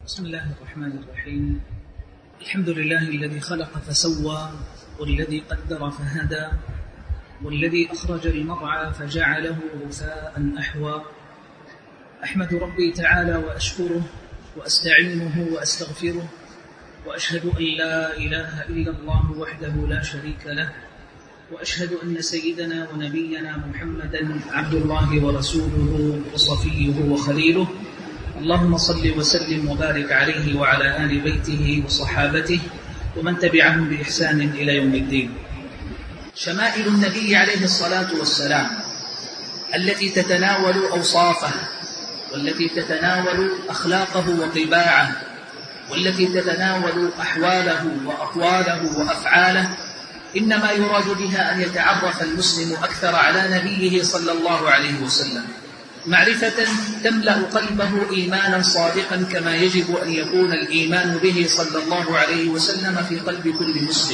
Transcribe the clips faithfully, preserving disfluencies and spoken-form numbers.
بسم الله الرحمن الرحيم. الحمد لله الذي خلق فسوى، والذي قدر فهدى، والذي أخرج المرعى فجعله غثاء أحوى. أحمد ربي تعالى وأشكره وأستعينه وأستغفره، وأشهد أن لا إله إلا الله وحده لا شريك له، وأشهد أن سيدنا ونبينا محمدا عبد الله ورسوله وصفيه وخليله. اللهم صل وسلم وبارك عليه وعلى آل بيته وصحابته ومن تبعهم بإحسان إلى يوم الدين. شمائل النبي عليه الصلاة والسلام التي تتناول أوصافه، والتي تتناول أخلاقه وطباعه، والتي تتناول أحواله وأقواله وأفعاله، إنما يراد بها أن يتعرف المسلم أكثر على نبيه صلى الله عليه وسلم، معرفة تملأ قلبه إيمانا صادقا كما يجب أن يكون الإيمان به صلى الله عليه وسلم في قلب كل مسلم،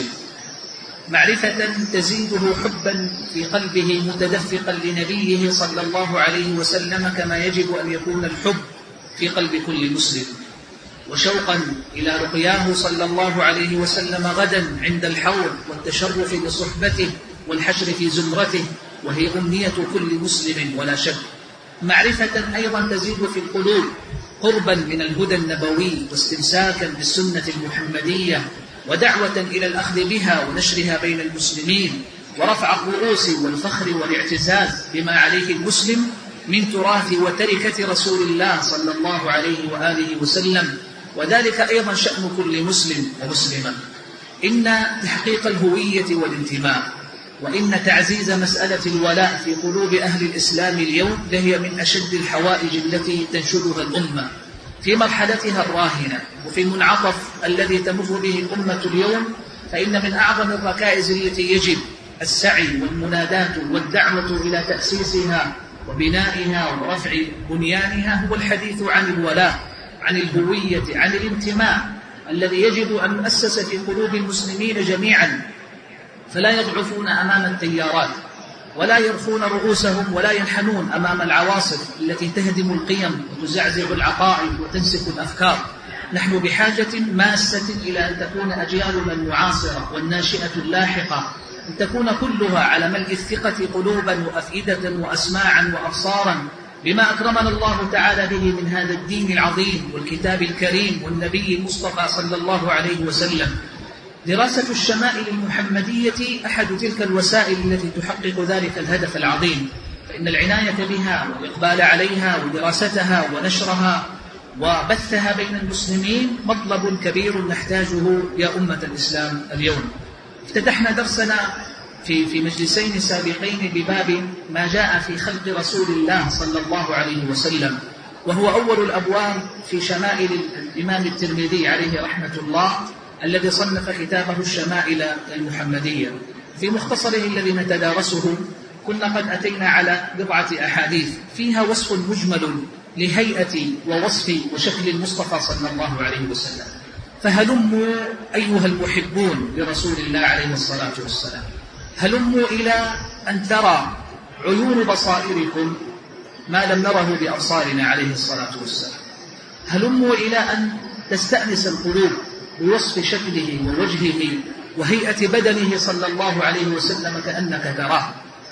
معرفة تزيده حبا في قلبه متدفقا لنبيه صلى الله عليه وسلم كما يجب أن يكون الحب في قلب كل مسلم، وشوقا إلى لقياه صلى الله عليه وسلم غدا عند الحوض والتشرف بصحبته والحشر في زمرته، وهي أمنية كل مسلم ولا شك. معرفة أيضا تزيد في القلوب قربا من الهدى النبوي واستمساكا بالسنة المحمدية، ودعوة إلى الأخذ بها ونشرها بين المسلمين، ورفع الرؤوس والفخر والاعتزاز بما عليه المسلم من تراث وتركة رسول الله صلى الله عليه وآله وسلم، وذلك أيضا شأن كل مسلم ومسلمة. إن تحقيق الهوية والانتماء، وإن تعزيز مسألة الولاء في قلوب أهل الإسلام اليوم لهي من أشد الحوائج التي تنشدها الأمة في مرحلتها الراهنة وفي المنعطف الذي تمر به الأمة اليوم. فإن من أعظم الركائز التي يجب السعي والمنادات والدعوة إلى تأسيسها وبنائها ورفع بنيانها هو الحديث عن الولاء، عن الهوية، عن الانتماء الذي يجب أن يؤسس في قلوب المسلمين جميعا، فلا يضعفون أمام التيارات، ولا يرخون رؤوسهم، ولا ينحنون أمام العواصف التي تهدم القيم وتزعزع العقائد وتنسف الأفكار. نحن بحاجة ماسة إلى أن تكون أجيالنا المعاصرة والناشئة اللاحقة أن تكون كلها على ملء الثقة قلوبا وأفئدة وأسماعا وأبصارا بما أكرمنا الله تعالى به من هذا الدين العظيم والكتاب الكريم والنبي المصطفى صلى الله عليه وسلم. دراسة الشمائل المحمدية أحد تلك الوسائل التي تحقق ذلك الهدف العظيم، فإن العناية بها والإقبال عليها ودراستها ونشرها وبثها بين المسلمين مطلب كبير نحتاجه يا أمة الإسلام اليوم. افتتحنا درسنا في في مجلسين سابقين بباب ما جاء في خلق رسول الله صلى الله عليه وسلم، وهو أول الأبواب في شمائل الإمام الترمذي عليه رحمة الله الذي صنف كتابه الشمائل المحمدية. في مختصره الذي نتدارسه كنا قد أتينا على بضعة أحاديث فيها وصف مجمل لهيئة ووصف وشكل المصطفى صلى الله عليه وسلم. فهلموا أيها المحبون لرسول الله عليه الصلاة والسلام، هلموا إلى أن ترى عيون بصائركم ما لم نره بأبصارنا عليه الصلاة والسلام، هلموا إلى أن تستأنس القلوب بوصف شكله ووجهه وهيئة بدنه صلى الله عليه وسلم كأنك تراه.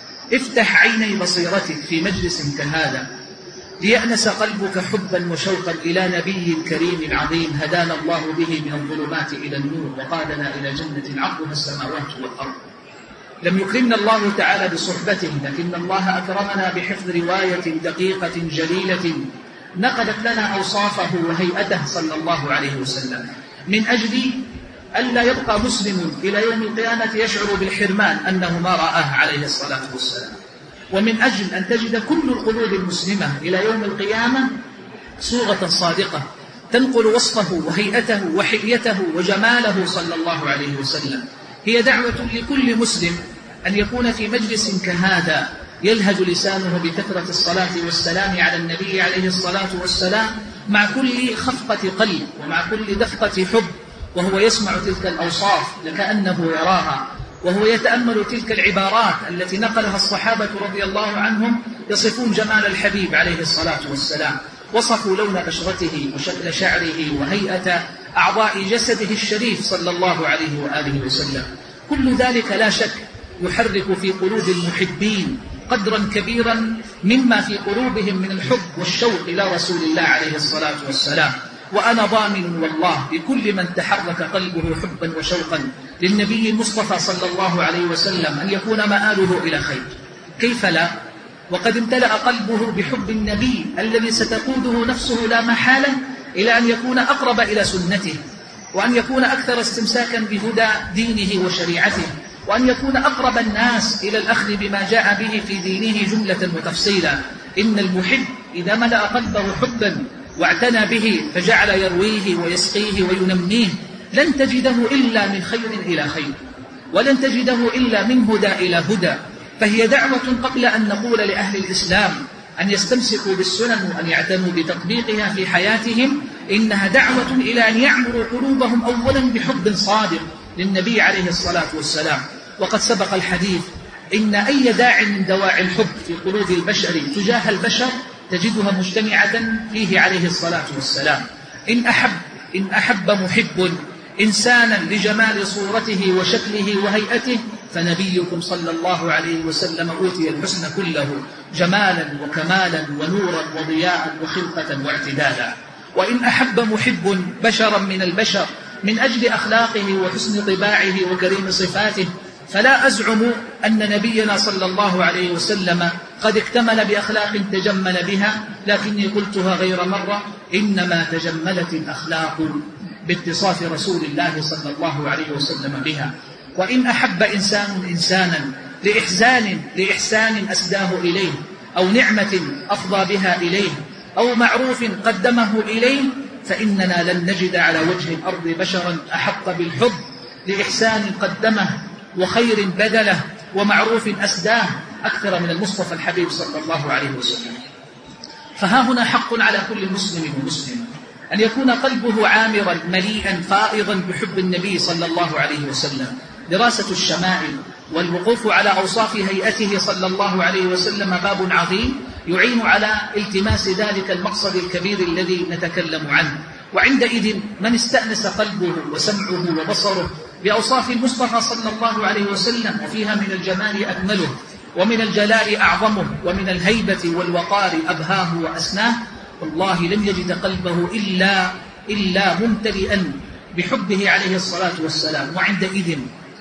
افتح عيني بصيرتك في مجلس كهذا ليأنس قلبك حبا وشوقا إلى نبي كريم عظيم هدانا الله به من الظلمات إلى النور وقادنا إلى جنة عرضها السماوات والأرض. لم يكرمنا الله تعالى بصحبته، لكن الله أكرمنا بحفظ رواية دقيقة جليلة نقلت لنا أوصافه وهيئته صلى الله عليه وسلم، من أجل ألا يبقى مسلم إلى يوم القيامة يشعر بالحرمان أنه ما رآه عليه الصلاة والسلام، ومن أجل أن تجد كل القلوب المسلمة إلى يوم القيامة صورة صادقة تنقل وصفه وهيئته وحليته وجماله صلى الله عليه وسلم. هي دعوة لكل مسلم أن يكون في مجلس كهذا يلهج لسانه بكثرة الصلاة والسلام على النبي عليه الصلاة والسلام مع كل خفقة قلب ومع كل دفقة حب، وهو يسمع تلك الأوصاف لكأنه يراها، وهو يتأمل تلك العبارات التي نقلها الصحابة رضي الله عنهم يصفون جمال الحبيب عليه الصلاة والسلام. وصفوا لون بشرته وشكل شعره وهيئة أعضاء جسده الشريف صلى الله عليه وآله وسلم. كل ذلك لا شك يحرك في قلوب المحبين قدرا كبيرا مما في قلوبهم من الحب والشوق إلى رسول الله عليه الصلاة والسلام. وأنا ضامن والله لكل من تحرك قلبه حبا وشوقا للنبي المصطفى صلى الله عليه وسلم أن يكون مآله إلى خير. كيف لا؟ وقد امتلأ قلبه بحب النبي الذي ستقوده نفسه لا محالة إلى أن يكون أقرب إلى سنته، وأن يكون أكثر استمساكا بهدى دينه وشريعته، وأن يكون أقرب الناس إلى الأخذ بما جاء به في دينه جملة وتفصيلا. إن المحب إذا ملأ قلبه حبا واعتنى به فجعل يرويه ويسقيه وينميه لن تجده إلا من خير إلى خير، ولن تجده إلا من هدى إلى هدى. فهي دعوة قبل أن نقول لأهل الإسلام أن يستمسكوا بالسنن وأن يعتنوا بتطبيقها في حياتهم، إنها دعوة إلى أن يعمروا قلوبهم أولا بحب صادق للنبي عليه الصلاة والسلام. وقد سبق الحديث إن أي داع من دواعي الحب في قلوب البشر تجاه البشر تجدها مجتمعة فيه عليه الصلاة والسلام. إن أحب, إن أحب محب إنسانا لجمال صورته وشكله وهيئته فنبيكم صلى الله عليه وسلم أوتي الحسن كله جمالا وكمالا ونورا وضياء وخلقة واعتدالا. وإن أحب محب بشرا من البشر من أجل أخلاقه وحسن طباعه وكريم صفاته فلا أزعم أن نبينا صلى الله عليه وسلم قد اكتمل بأخلاق تجمل بها، لكني قلتها غير مرة، إنما تجملت الأخلاق باتصاف رسول الله صلى الله عليه وسلم بها. وإن أحب إنسان إنسانا لإحسان, لإحسان أسداه إليه، أو نعمة أفضى بها إليه، أو معروف قدمه إليه، فإننا لن نجد على وجه الأرض بشرا أحق بالحب لإحسان قدمه وخير بذله ومعروف أسداه أكثر من المصطفى الحبيب صلى الله عليه وسلم. فها هنا حق على كل مسلم ومسلم أن يكون قلبه عامرا مليئا فائضا بحب النبي صلى الله عليه وسلم. دراسة الشمائل والوقوف على أوصاف هيئته صلى الله عليه وسلم باب عظيم يعين على التماس ذلك المقصد الكبير الذي نتكلم عنه. وعندئذ من استأنس قلبه وسمعه وبصره بأوصاف المصطفى صلى الله عليه وسلم وفيها من الجمال أكمله ومن الجلال أعظمه ومن الهيبة والوقار أبهاه وأسناه، والله لم يجد قلبه إلا, إلا ممتلئا بحبه عليه الصلاة والسلام. وعندئذ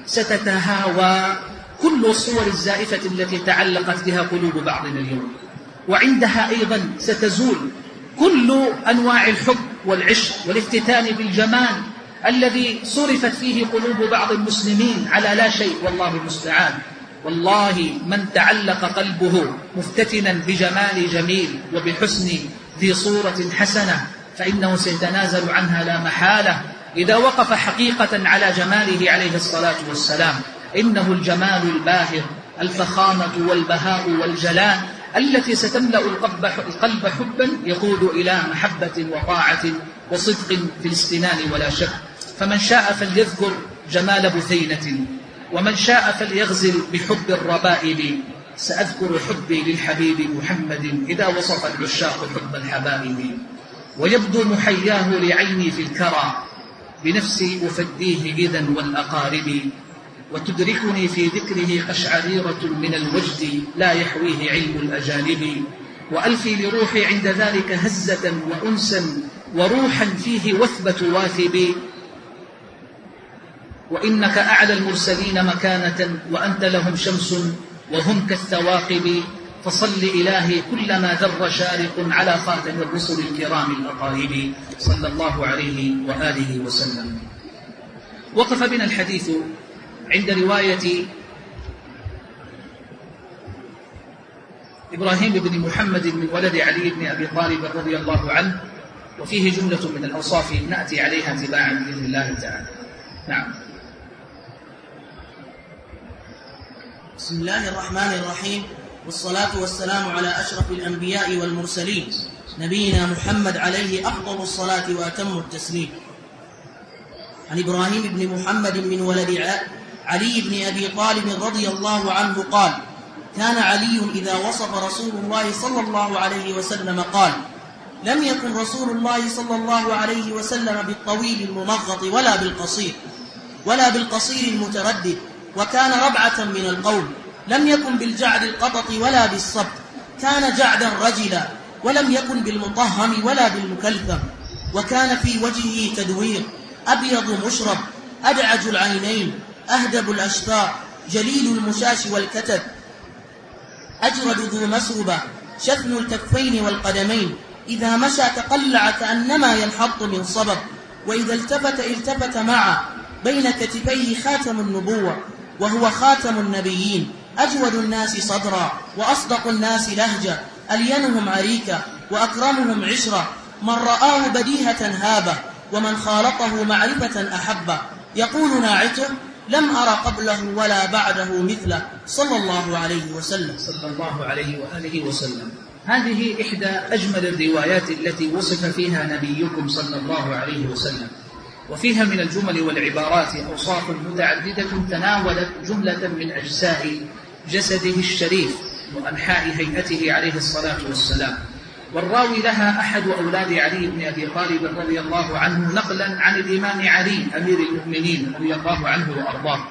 ستتهاوى كل الصور الزائفة التي تعلقت بها قلوب بعضنا اليوم، وعندها أيضا ستزول كل أنواع الحب والعشق والافتتان بالجمال الذي صرفت فيه قلوب بعض المسلمين على لا شيء، والله المستعان. والله من تعلق قلبه مفتتنا بجمال جميل وبحسن ذي صورة حسنة فإنه سيتنازل عنها لا محالة إذا وقف حقيقة على جماله عليه الصلاة والسلام. إنه الجمال الباهر، الفخامة والبهاء والجلال التي ستملأ القلب حبا يقود إلى محبة وطاعة وصدق في الاستنان ولا شك. فمن شاء فليذكر جمال بثينة، ومن شاء فليغزل بحب الربائب. سأذكر حبي للحبيب محمد إذا وصف العشاق حب الحبائب. ويبدو محياه لعيني في الكرى بنفسي أفديه إذا والأقارب، وتدركني في ذكره قشعريرة من الوجد لا يحويه علم الأجانب. وألفي لروحي عند ذلك هزة وأنسا وروحا فيه وثبة واثب. وإنك أعلى المرسلين مكانة وأنت لهم شمس وهم كالثواقب. فصل إلهي كلما ذر شارق على خاتم الرسل الكرام الأقارب صلى الله عليه وآله وسلم. وقف بنا الحديث عند رواية إبراهيم بن محمد من ولد علي بن أبي طالب رضي الله عنه، وفيه جملة من الأوصاف نأتي عليها تباعا بإذن الله تعالى. نعم. بسم الله الرحمن الرحيم، والصلاة والسلام على أشرف الأنبياء والمرسلين نبينا محمد عليه أفضل الصلاة وأتم التسليم. عن إبراهيم بن محمد من ولد علي بن أبي طالب رضي الله عنه قال: كان علي إذا وصف رسول الله صلى الله عليه وسلم قال: لم يكن رسول الله صلى الله عليه وسلم بالطويل الممغط ولا بالقصير ولا بالقصير المتردد، وكان ربعة من القوم. لم يكن بالجعد القطط ولا بالصبت، كان جعدا رجلا، ولم يكن بالمطهم ولا بالمكلثم، وكان في وجهه تدوير، أبيض مشرب، أدعج العينين، أهدب الأشفار، جليل المشاش والكتد، أجرد ذو مسوبة، شثن الكفين والقدمين، إذا مشى تقلع كأنما ينحط من صبب، وإذا التفت التفت معه، بين كتفيه خاتم النبوة وهو خاتم النبيين، أجود الناس صدرا وأصدق الناس لهجة، ألينهم عريكة وأكرمهم عشرة، من رآه بديهة هابة، ومن خالطه معرفة أحبه، يقول ناعته لم أر قبله ولا بعده مثله صلى الله عليه وسلم صلى الله عليه وآله وسلم. هذه إحدى أجمل الروايات التي وصف فيها نبيكم صلى الله عليه وسلم، وفيها من الجمل والعبارات أوصاف متعددة تناولت جملة من أجزاء جسده الشريف وأنحاء هيئته عليه الصلاة والسلام. والراوي لها أحد أولاد علي بن أبي طالب رضي الله عنه، نقلا عن الإمام علي أمير المؤمنين رضي الله عنه وأرضاه.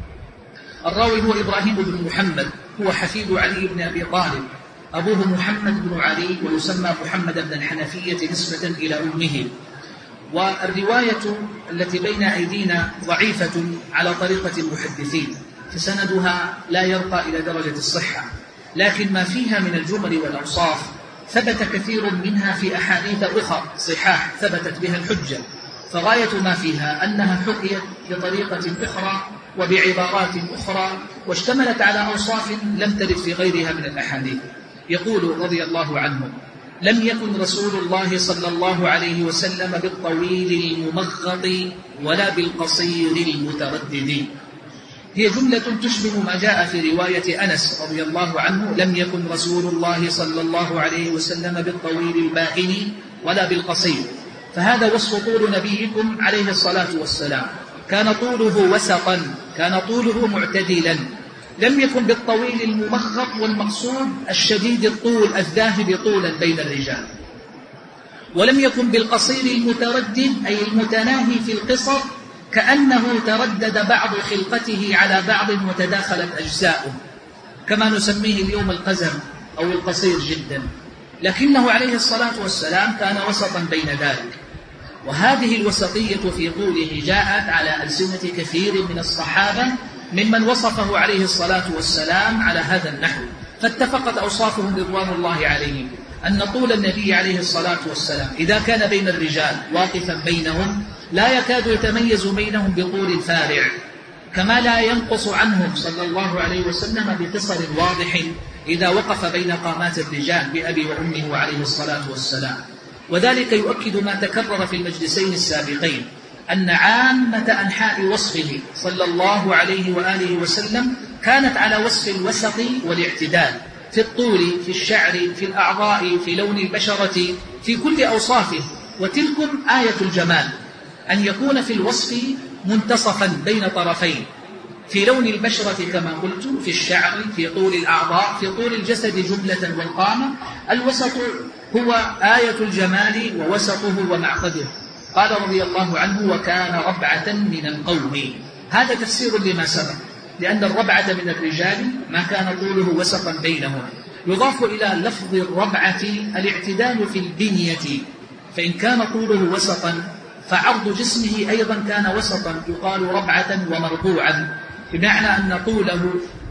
الراوي هو إبراهيم بن محمد، هو حفيد علي بن أبي طالب، أبوه محمد بن علي، ويسمى محمد بن الحنفية نسبة إلى أمه. والرواية التي بين أيدينا ضعيفة على طريقة المحدثين، فسندها لا يرقى إلى درجة الصحة، لكن ما فيها من الجمل والأوصاف ثبت كثير منها في أحاديث أخرى صحاح ثبتت بها الحجة، فغاية ما فيها أنها حكيت بطريقة أخرى وبعبارات أخرى، واشتملت على أوصاف لم ترد في غيرها من الأحاديث. يقول رضي الله عنه: لم يكن رسول الله صلى الله عليه وسلم بالطويل الممغط ولا بالقصير المتردد. هي جملة تشبه ما جاء في رواية أنس رضي الله عنه: لم يكن رسول الله صلى الله عليه وسلم بالطويل البائن ولا بالقصير. فهذا وصف طول نبيكم عليه الصلاة والسلام، كان طوله وسطا، كان طوله معتدلا، لم يكن بالطويل الممغط، والمقصود الشديد الطول الذاهب طولا بين الرجال، ولم يكن بالقصير المتردد أي المتناهي في القصر، كأنه تردد بعض خلقته على بعض وتداخلت أجزاؤه، كما نسميه اليوم القزم أو القصير جدا، لكنه عليه الصلاة والسلام كان وسطا بين ذلك. وهذه الوسطية في طوله جاءت على ألسنة كثير من الصحابة ممن وصفه عليه الصلاة والسلام على هذا النحو، فاتفقت أوصافهم رضوان الله عليهم أن طول النبي عليه الصلاة والسلام إذا كان بين الرجال واقفا بينهم لا يكاد يتميز بينهم بطول فارع، كما لا ينقص عنهم صلى الله عليه وسلم بقصر واضح إذا وقف بين قامات الرجال بأبي وأمه عليه الصلاة والسلام. وذلك يؤكد ما تكرر في المجلسين السابقين، أن عامة أنحاء وصفه صلى الله عليه وآله وسلم كانت على وصف الوسط والاعتدال في الطول، في الشعر، في الأعضاء، في لون البشرة، في كل أوصافه. وتلكم آية الجمال، أن يكون في الوصف منتصفا بين طرفين، في لون البشرة كما قلت، في الشعر، في طول الأعضاء، في طول الجسد جملة والقامة. الوسط هو آية الجمال ووسطه ومعقده. قال رضي الله عنه: وكان ربعة من القوم. هذا تفسير لما سبق، لأن الربعة من الرجال ما كان طوله وسطا بينهم. يضاف إلى لفظ الربعة الاعتدال في البنية، فإن كان طوله وسطا فعرض جسمه أيضا كان وسطا، يقال ربعة ومربوعا، بمعنى أن طوله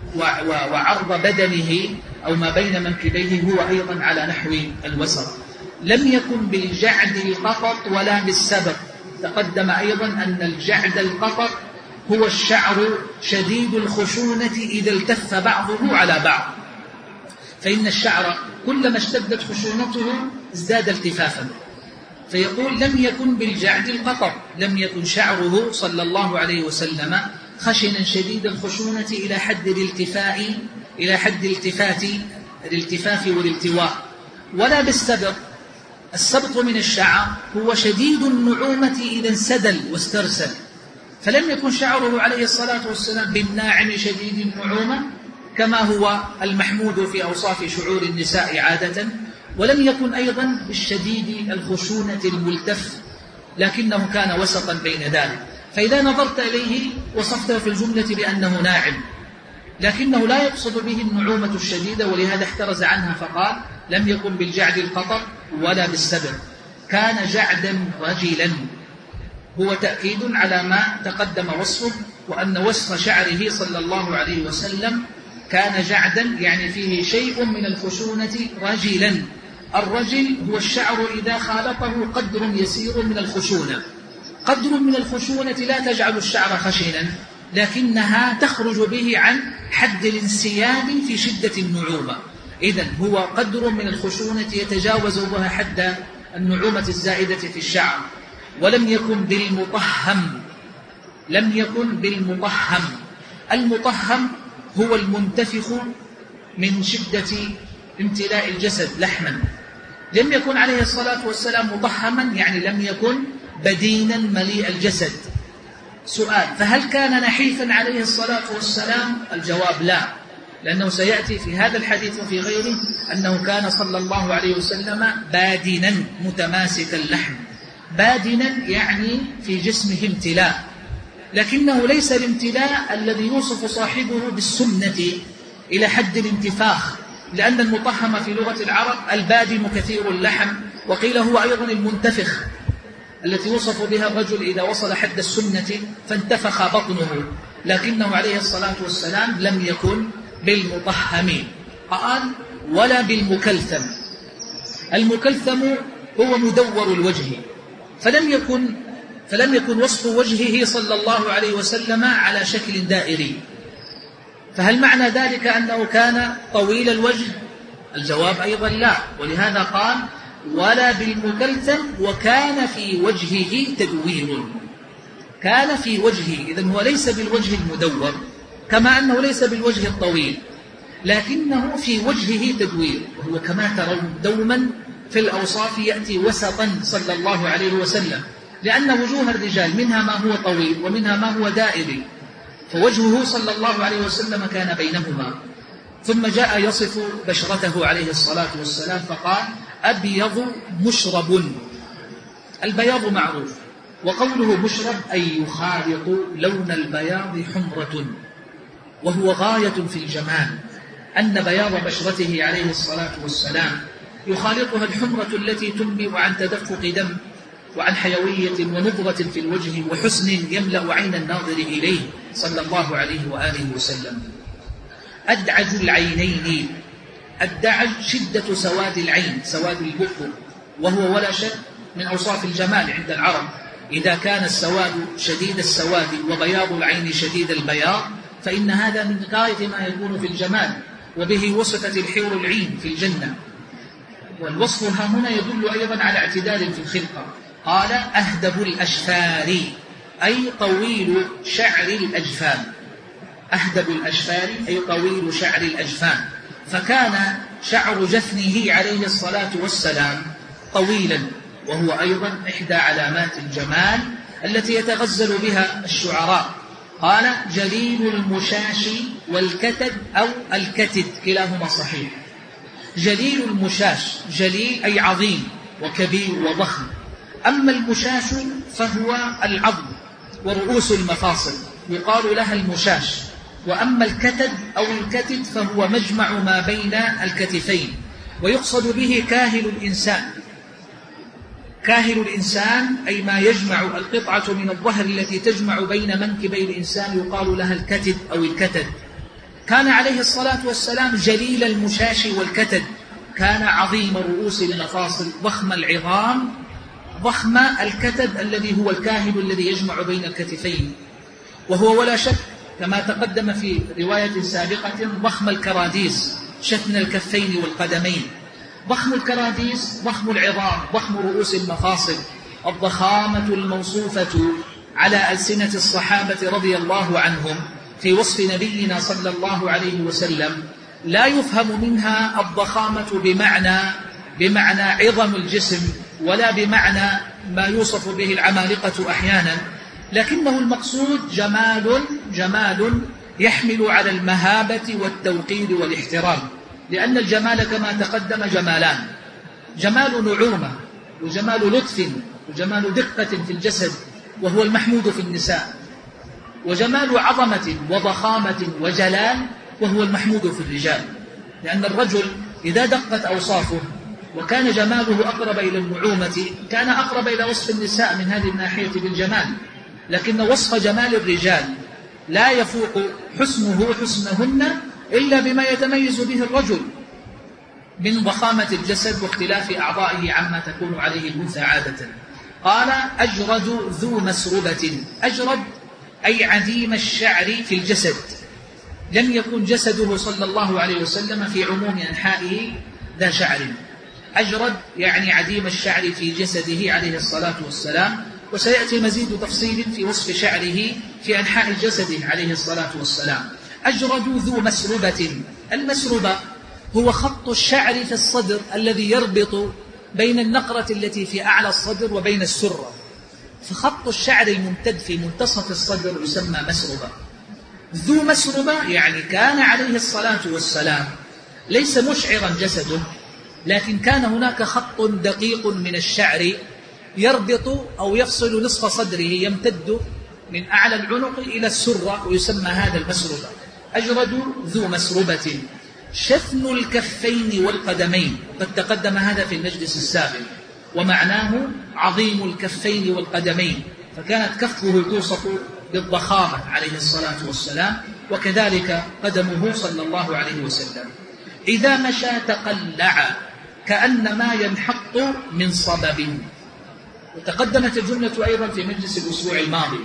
وعرض بدنه أو ما بين منكبيه هو أيضا على نحو الوسط. لم يكن بالجعد القطط ولا بالسبط. تقدم أيضا أن الجعد القطط هو الشعر شديد الخشونة إذا التف بعضه على بعض، فإن الشعر كلما اشتدت خشونته ازداد التفافا. فيقول: لم يكن بالجعد القطط، لم يكن شعره صلى الله عليه وسلم خشنا شديد الخشونة إلى حد الالتفاء إلى حد الالتفات الالتفاف والالتواء، ولا بالسبط. السبط من الشعر هو شديد النعومة إذا انسدل واسترسل، فلم يكن شعره عليه الصلاة والسلام بالناعم شديد النعومة كما هو المحمود في أوصاف شعور النساء عادة، ولم يكن أيضا بالشديد الخشونة الملتف، لكنه كان وسطا بين ذلك. فإذا نظرت إليه وصفته في الجملة بأنه ناعم، لكنه لا يقصد به النعومة الشديدة، ولهذا احترز عنها فقال لم يكن بالجعد القطر ولا بالسبر، كان جعدا رجلا. هو تأكيد على ما تقدم وصفه، وأن وصف شعره صلى الله عليه وسلم كان جعدا، يعني فيه شيء من الخشونة رجلا. الرجل هو الشعر إذا خالطه قدر يسير من الخشونة. قدر من الخشونة لا تجعل الشعر خشنا، لكنها تخرج به عن حد الانسياب في شدة النعومة. إذن هو قدر من الخشونة يتجاوز بها حد النعومة الزائدة في الشعر. ولم يكن بالمطهم، لم يكن بالمطهم. المطهم هو المنتفخ من شدة امتلاء الجسد لحما. لم يكن عليه الصلاة والسلام مطهما، يعني لم يكن بدينا مليء الجسد. سؤال: فهل كان نحيفا عليه الصلاة والسلام؟ الجواب لا، لأنه سيأتي في هذا الحديث وفي غيره أنه كان صلى الله عليه وسلم بادنا متماسك اللحم. بادنا يعني في جسمه امتلاء، لكنه ليس الامتلاء الذي يوصف صاحبه بالسنة إلى حد الانتفاخ، لأن المطهم في لغة العرب البادن كثير اللحم، وقيل هو أيضا المنتفخ التي يوصف بها الرجل إذا وصل حد السنة فانتفخ بطنه، لكنه عليه الصلاة والسلام لم يكن بالمطهم. قال: ولا بالمكلثم. المكلثم هو مدور الوجه، فلم يكن فلم يكن وصف وجهه صلى الله عليه وسلم على شكل دائري. فهل معنى ذلك أنه كان طويل الوجه؟ الجواب أيضا لا، ولهذا قال: ولا بالمكلثم، وكان في وجهه تدوير. كان في وجهه، إذن هو ليس بالوجه المدور، كما أنه ليس بالوجه الطويل، لكنه في وجهه تدوير. وهو كما ترون دوما في الأوصاف يأتي وسطا صلى الله عليه وسلم، لأن وجوه الرجال منها ما هو طويل ومنها ما هو دائري، فوجهه صلى الله عليه وسلم كان بينهما. ثم جاء يصف بشرته عليه الصلاة والسلام فقال: أبيض مشرب. البياض معروف، وقوله مشرب أي يخالط لون البياض حمرة، وهو غاية في الجمال، أن بياض بشرته عليه الصلاة والسلام يخالطها الحمرة التي تنبئ عن تدفق دم وعن حيوية ونضرة في الوجه وحسن يملأ عين الناظر إليه صلى الله عليه وآله وسلم. أدعج العينين. الدعج شدة سواد العين، سواد البقر، وهو ولا شك من أوصاف الجمال عند العرب. إذا كان السواد شديد السواد وبياض العين شديد البياض، فإن هذا من غاية ما يكون في الجمال، وبه وصفت الحور العين في الجنة. والوصف ها هنا يدل أيضا على اعتدال في الخلقة. قال: أهدب الأشفار، أي طويل شعر الأجفان. أهدب الأشفار أي طويل شعر الأجفان، فكان شعر جفنه عليه الصلاة والسلام طويلا، وهو أيضا إحدى علامات الجمال التي يتغزل بها الشعراء. قال: جليل المشاش والكتد أو الكتد، كلاهما صحيح. جليل المشاش، جليل أي عظيم وكبير وضخم. أما المشاش فهو العظم ورؤوس المفاصل، يقال لها المشاش. وأما الكتد أو الكتد فهو مجمع ما بين الكتفين، ويقصد به كاهل الإنسان. كاهل الإنسان أي ما يجمع القطعة من الظهر التي تجمع بين منكبي الإنسان، يقال لها الكتد أو الكتد. كان عليه الصلاة والسلام جليل المشاش والكتد، كان عظيم رؤوس المفاصل، ضخم العظام، ضخم الكتد الذي هو الكاهل الذي يجمع بين الكتفين. وهو ولا شك كما تقدم في رواية سابقة ضخم الكراديس، شتن الكفين والقدمين. ضخم الكراديس، ضخم العظام، ضخم رؤوس المفاصل، الضخامة الموصوفة على ألسنة الصحابة رضي الله عنهم في وصف نبينا صلى الله عليه وسلم، لا يفهم منها الضخامة بمعنى بمعنى عظم الجسم، ولا بمعنى ما يوصف به العمالقة أحيانا، لكنه المقصود جمال جمال يحمل على المهابة والتوقير والاحترام. لأن الجمال كما تقدم جمالان: جمال نعومة وجمال لطف وجمال دقة في الجسد وهو المحمود في النساء، وجمال عظمة وضخامة وجلال وهو المحمود في الرجال، لأن الرجل إذا دقت أوصافه وكان جماله أقرب إلى النعومة كان أقرب إلى وصف النساء من هذه الناحية بالجمال، لكن وصف جمال الرجال لا يفوق حسنه حسنهن إلا بما يتميز به الرجل من ضخامة الجسد واختلاف أعضائه عما تكون عليه الأنثى عادة. قال أجرد ذو مسربة. أجرد أي عديم الشعر في الجسد، لم يكن جسده صلى الله عليه وسلم في عموم أنحائه ذا شعر. أجرد يعني عديم الشعر في جسده عليه الصلاة والسلام، وسيأتي مزيد تفصيل في وصف شعره في أنحاء جسده عليه الصلاة والسلام. أجرد ذو مسربة. المسربة هو خط الشعر في الصدر الذي يربط بين النقرة التي في أعلى الصدر وبين السرة، فخط الشعر الممتد في منتصف الصدر يسمى مسربة. ذو مسربة يعني كان عليه الصلاة والسلام ليس مشعرا جسده، لكن كان هناك خط دقيق من الشعر يربط أو يفصل نصف صدره يمتد من أعلى العنق إلى السرة ويسمى هذا المسربة. أجرد ذو مسربة. شثن الكفين والقدمين، قد تقدم هذا في المجلس السابق، ومعناه عظيم الكفين والقدمين، فكانت كفه توصف بالضخامة عليه الصلاة والسلام، وكذلك قدمه صلى الله عليه وسلم. إذا مشى تقلع كأنما ينحط من صبب. وتقدمت الجملة أيضا في مجلس الأسبوع الماضي.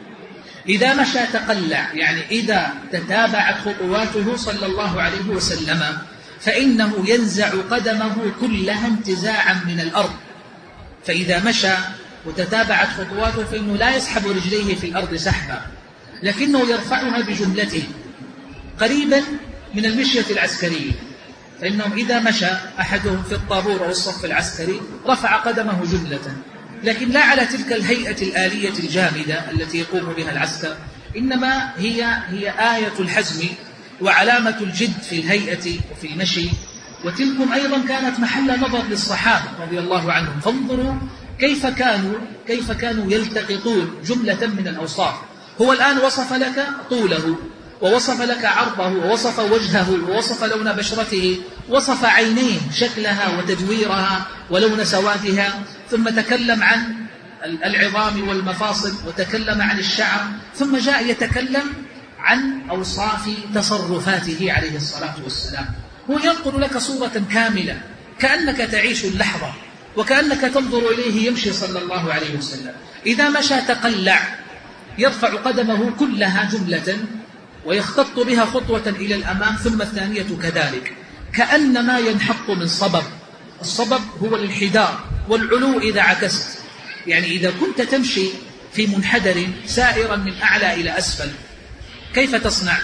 إذا مشى تقلع يعني إذا تتابعت خطواته صلى الله عليه وسلم فإنه ينزع قدمه كلها انتزاعا من الأرض. فإذا مشى وتتابعت خطواته فإنه لا يسحب رجليه في الأرض سحبا، لكنه يرفعها بجملته قريبا من المشية العسكرية. فإنهم إذا مشى أحدهم في الطابور أو الصف العسكري رفع قدمه جملة، لكن لا على تلك الهيئة الآلية الجامدة التي يقوم بها العسكر، إنما هي هي آية الحزم وعلامة الجد في الهيئة وفي المشي. وتلكم أيضا كانت محل نظر للصحابة رضي الله عنهم، فانظروا كيف كانوا كيف كانوا يلتقطون جملة من الأوصاف. هو الآن وصف لك طوله، ووصف لك عرضه، ووصف وجهه، ووصف لون بشرته، وصف عينيه شكلها وتدويرها ولون سوادها، ثم تكلم عن العظام والمفاصل، وتكلم عن الشعر، ثم جاء يتكلم عن أوصاف تصرفاته عليه الصلاة والسلام. هو ينقل لك صورة كاملة كأنك تعيش اللحظة وكأنك تنظر إليه يمشي صلى الله عليه وسلم. إذا مشى تقلع يرفع قدمه كلها جملة ويخطط بها خطوة إلى الأمام، ثم الثانية كذلك، كأنما ينحط من صبب. الصبب هو الانحدار والعلو إذا عكست، يعني إذا كنت تمشي في منحدر سائرا من أعلى إلى أسفل كيف تصنع؟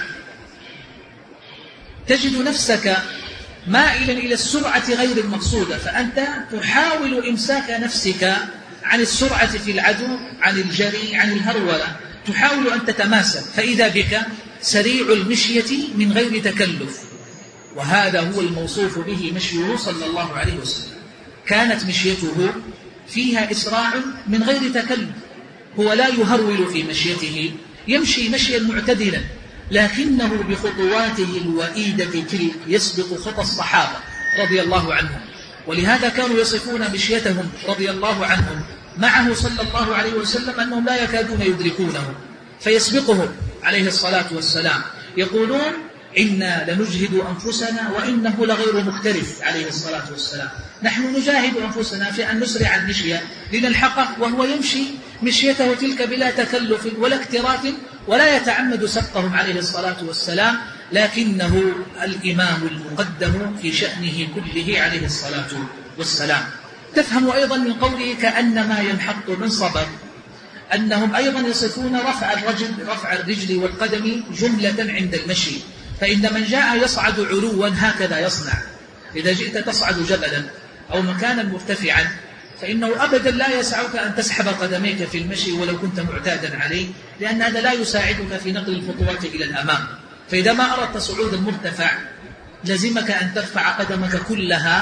تجد نفسك مائلا إلى السرعة غير المقصودة، فأنت تحاول إمساك نفسك عن السرعة في العدو، عن الجري، عن الهرولة، تحاول أن تتماسك، فإذا بك سريع المشية من غير تكلف. وهذا هو الموصوف به مشيه صلى الله عليه وسلم. كانت مشيته فيها إسراع من غير تكلف، هو لا يهرول في مشيته، يمشي مشيا معتدلا، لكنه بخطواته الوئيدة تلك يسبق خطى الصحابة رضي الله عنهم. ولهذا كانوا يصفون مشيتهم رضي الله عنهم معه صلى الله عليه وسلم أنهم لا يكادون يدركونه، فيسبقهم عليه الصلاة والسلام. يقولون إنا لنجهد أنفسنا وإنه لغير مكترث عليه الصلاة والسلام. نحن نجاهد أنفسنا في أن نسرع المشية لنلحقه، وهو يمشي مشيته تلك بلا تكلف ولا اكتراث، ولا يتعمد سبقهم عليه الصلاة والسلام، لكنه الإمام المقدم في شأنه كله عليه الصلاة والسلام. تفهم أيضا من قوله كأنما ينحط من صبب أنهم أيضا يصفون رفع الرجل رفع الرجل والقدم جملة عند المشي. فإن من جاء يصعد علوا هكذا يصنع. إذا جئت تصعد جبلا أو مكانا مرتفعا فإنه أبدا لا يسعك أن تسحب قدميك في المشي ولو كنت معتادا عليه، لأن هذا لا يساعدك في نقل الخطوات إلى الأمام. فإذا ما أردت صعود المرتفع لزمك أن ترفع قدمك كلها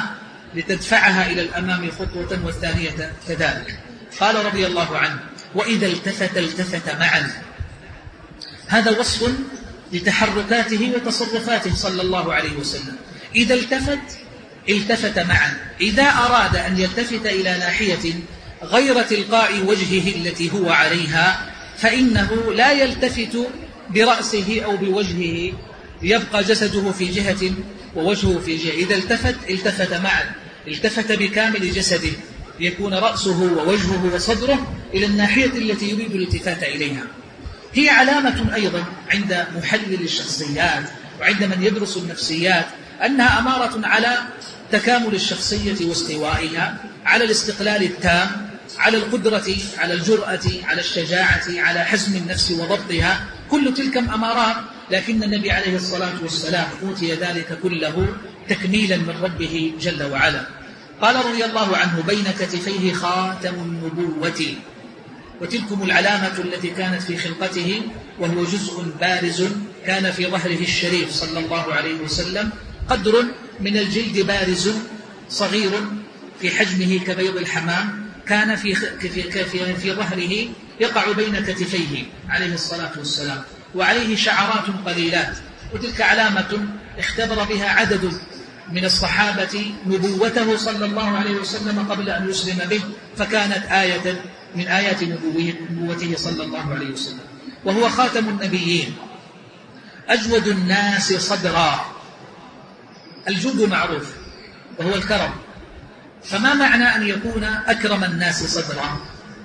لتدفعها إلى الأمام خطوة والثانية كذلك. قال رضي الله عنه: وإذا التفت التفت معا. هذا وصف لتحركاته وتصرفاته صلى الله عليه وسلم. إذا التفت التفت معا. إذا أراد أن يلتفت إلى ناحية غير تلقاء وجهه التي هو عليها فإنه لا يلتفت برأسه أو بوجهه، يبقى جسده في جهة ووجهه في جهة. إذا التفت التفت معا، التفت بكامل جسده، يكون رأسه ووجهه وصدره إلى الناحية التي يريد الالتفات إليها. هي علامة أيضا عند محلل الشخصيات وعند من يدرس النفسيات أنها أمارة على تكامل الشخصية واستوائها، على الاستقلال التام، على القدرة، على الجرأة، على الشجاعة، على حزم النفس وضبطها. كل تلك أمارات، لكن النبي عليه الصلاة والسلام أوتي ذلك كله تكميلا من ربه جل وعلا. قال رضي الله عنه: بين كتفيه خاتم النبوة. وتلكم العلامة التي كانت في خلقته، وهو جزء بارز كان في ظهره الشريف صلى الله عليه وسلم، قدر من الجلد بارز صغير في حجمه كبيض الحمام، كان في, في, في, في ظهره يقع بين كتفيه عليه الصلاة والسلام، وعليه شعرات قليلات. وتلك علامة اختبر بها عدد من الصحابة نبوته صلى الله عليه وسلم قبل أن يسلم به، فكانت آية من آيات نبوته صلى الله عليه وسلم. وهو خاتم النبيين، أجود الناس صدرا. الجود معروف وهو الكرم، فما معنى أن يكون أكرم الناس صدرا؟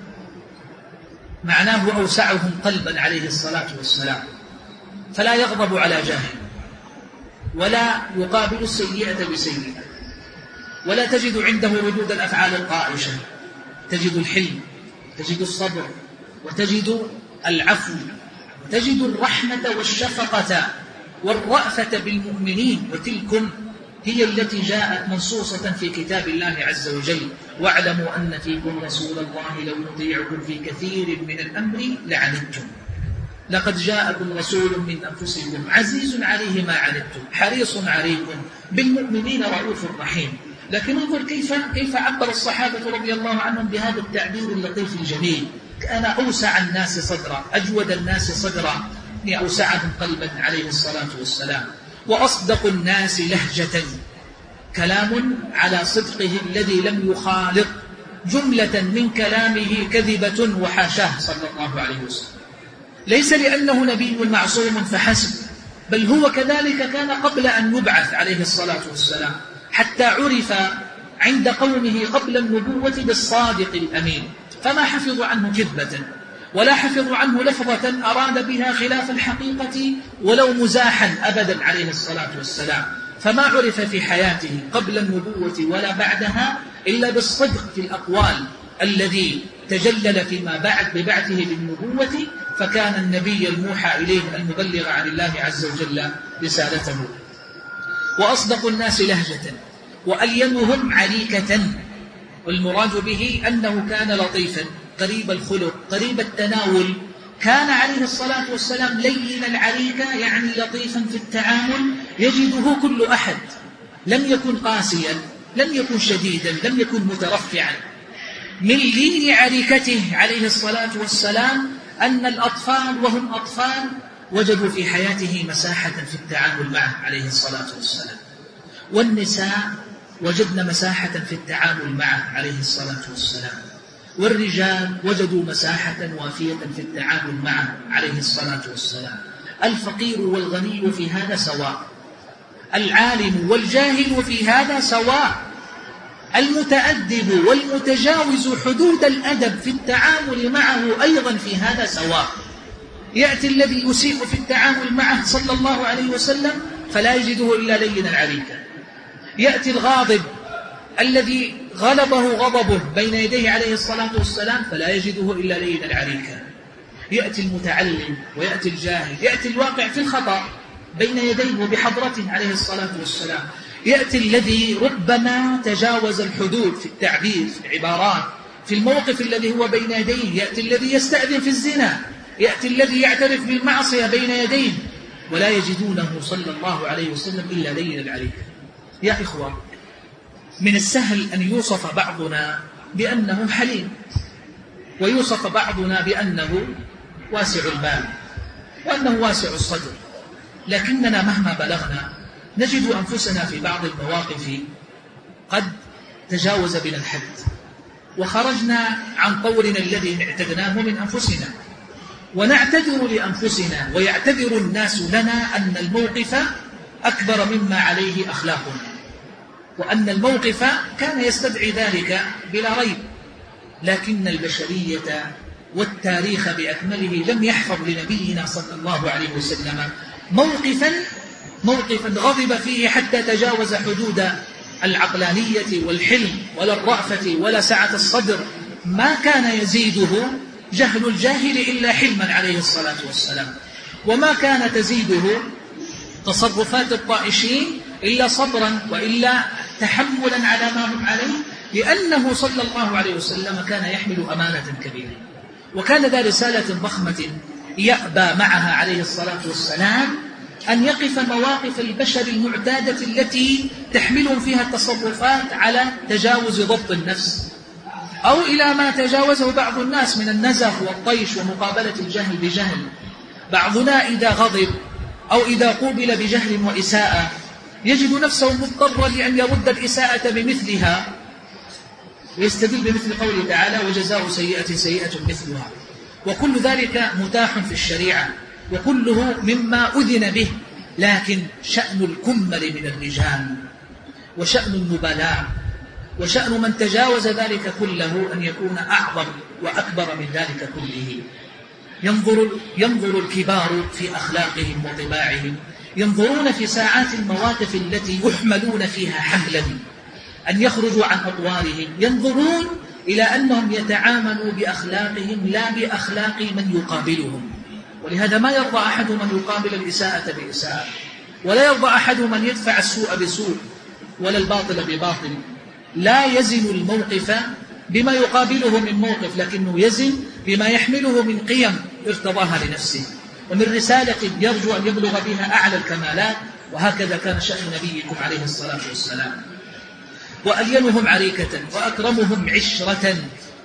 معناه أوسعهم قلبا عليه الصلاة والسلام، فلا يغضب على جاهل، ولا يقابل السيئة بسيئة، ولا تجد عنده ردود الأفعال الطائشة. تجد الحلم، تجد الصبر، وتجد العفو، وتجد الرحمة والشفقة والرأفة بالمؤمنين. وتلكم هي التي جاءت منصوصة في كتاب الله عز وجل: واعلموا أن فيكم رسول الله لو يطيعكم في كثير من الأمر لعنتم. لقد جاءكم رسول من أنفسكم عزيز عليه ما عنتم حريص عليكم بالمؤمنين رؤوف رحيم. لكن انظر كيف كيف عبر الصحابة رضي الله عنهم بهذا التعبير اللطيف الجميل: كان أوسع الناس صدرا، أجود الناس صدرا، لأوسعهم قلبا عليه الصلاة والسلام. وأصدق الناس لهجة، كلام على صدقه الذي لم يخالط جملة من كلامه كذبة وحاشاه صلى الله عليه وسلم. ليس لأنه نبي معصوم فحسب، بل هو كذلك كان قبل أن يبعث عليه الصلاة والسلام، حتى عرف عند قومه قبل النبوة بالصادق الأمين، فما حفظوا عنه كذبة ولا حفظوا عنه لفظة أراد بها خلاف الحقيقة ولو مزاحا أبدا عليه الصلاة والسلام. فما عرف في حياته قبل النبوة ولا بعدها إلا بالصدق في الأقوال الذي تجلل فيما بعد ببعثه للنبوة، فكان النبي الموحى إليه المبلغ عن الله عز وجل رسالته. وأصدق الناس لهجة وألينهم عريكة، والمراد به أنه كان لطيفا قريب الخلق قريب التناول. كان عليه الصلاة والسلام لين العريكة، يعني لطيفا في التعامل يجده كل أحد. لم يكن قاسيا، لم يكن شديدا، لم يكن مترفعا. من لين عريكته عليه الصلاة والسلام أن الأطفال وهم أطفال وجدوا في حياته مساحة في التعامل معه عليه الصلاة والسلام، والنساء وجدنا مساحة في التعامل معه عليه الصلاة والسلام، والرجال وجدوا مساحة وافية في التعامل معه عليه الصلاة والسلام. الفقير والغني في هذا سواء، العالم والجاهل في هذا سواء، المتأدب والمتجاوز حدود الأدب في التعامل معه أيضا في هذا سواء. يأتي الذي يسيء في التعامل معه صلى الله عليه وسلم فلا يجده إلا لين العريكة. يأتي الغاضب الذي غلبه غضبه بين يديه عليه الصلاة والسلام فلا يجده إلا لين العريكة. يأتي المتعلم ويأتي الجاهل، يأتي الواقع في الخطأ بين يديه بحضرته عليه الصلاة والسلام، يأتي الذي ربما تجاوز الحدود في التعبير في العبارات في الموقف الذي هو بين يديه، يأتي الذي يستأذن في الزنا، يأتي الذي يعترف بالمعصية بين يديه، ولا يجدونه صلى الله عليه وسلم إلا لين العريكة. يا إخوة، من السهل أن يوصف بعضنا بأنه حليم، ويوصف بعضنا بأنه واسع البال وأنه واسع الصدر، لكننا مهما بلغنا نجد أنفسنا في بعض المواقف قد تجاوز بنا الحد وخرجنا عن طورنا الذي اعتدناه من أنفسنا، ونعتذر لأنفسنا ويعتذر الناس لنا أن الموقف أكبر مما عليه أخلاقنا، وأن الموقف كان يستدعي ذلك بلا ريب، لكن البشرية والتاريخ بأكمله لم يحفظ لنبينا صلى الله عليه وسلم موقفا موقفا غضب فيه حتى تجاوز حدود العقلانية والحلم ولا الرأفة ولا سعة الصدر، ما كان يزيده جهل الجاهل إلا حلما عليه الصلاة والسلام، وما كان تزيده تصرفات الطائشين إلا صبرا وإلا تحملا على ما هم عليه، لأنه صلى الله عليه وسلم كان يحمل أمانة كبيرة، وكان ذا رسالة ضخمة يأبى معها عليه الصلاة والسلام أن يقف مواقف البشر المعتادة التي تحملهم فيها التصرفات على تجاوز ضبط النفس، أو إلى ما تجاوزه بعض الناس من النزف والطيش ومقابلة الجهل بجهل. بعضنا إذا غضب أو إذا قوبل بجهل وإساءة يجد نفسه مضطرا لأن يرد الإساءة بمثلها، ويستدل بمثل قوله تعالى وجزاء سيئة سيئة مثلها، وكل ذلك متاح في الشريعة وكله مما أذن به، لكن شأن الكمل من الرجال وشأن المبالاة وشأن من تجاوز ذلك كله أن يكون أعظم وأكبر من ذلك كله. ينظر, ينظر الكبار في أخلاقهم وطباعهم، ينظرون في ساعات المواقف التي يحملون فيها حملا أن يخرجوا عن أطوارهم، ينظرون إلى أنهم يتعاملوا بأخلاقهم لا بأخلاق من يقابلهم، ولهذا ما يرضى أحد من يقابل الإساءة بإساءة، ولا يرضى أحد من يدفع السوء بسوء ولا الباطل بباطل. لا يزن الموقف بما يقابله من موقف، لكنه يزن بما يحمله من قيم ارتضاها لنفسه ومن رسالة يرجو أن يبلغ بها أعلى الكمالات، وهكذا كان شأن نبيكم عليه الصلاة والسلام. وألينهم عريكة وأكرمهم عشرة،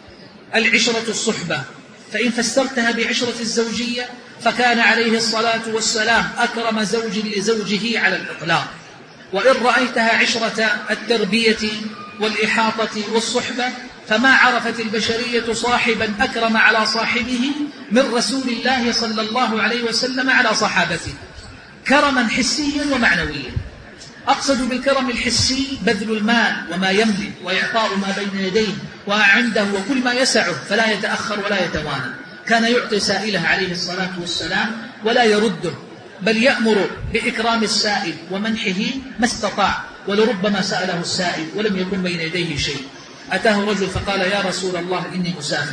العشرة الصحبة، فإن فسرتها بعشرة الزوجية فكان عليه الصلاة والسلام أكرم زوج لزوجه على الإطلاق، وإن رأيتها عشرة التربية والإحاطة والصحبة فما عرفت البشرية صاحبا أكرم على صاحبه من رسول الله صلى الله عليه وسلم على صحابته، كرما حسيا ومعنويا. أقصد بالكرم الحسي بذل المال وما يملك وإعطاء ما بين يديه وعنده وكل ما يسعه، فلا يتأخر ولا يتوانى. كان يعطي سائله عليه الصلاة والسلام ولا يرده، بل يأمر بإكرام السائل ومنحه ما استطاع، ولربما سأله السائل ولم يكن بين يديه شيء. أتاه رجل فقال يا رسول الله إني مسافر،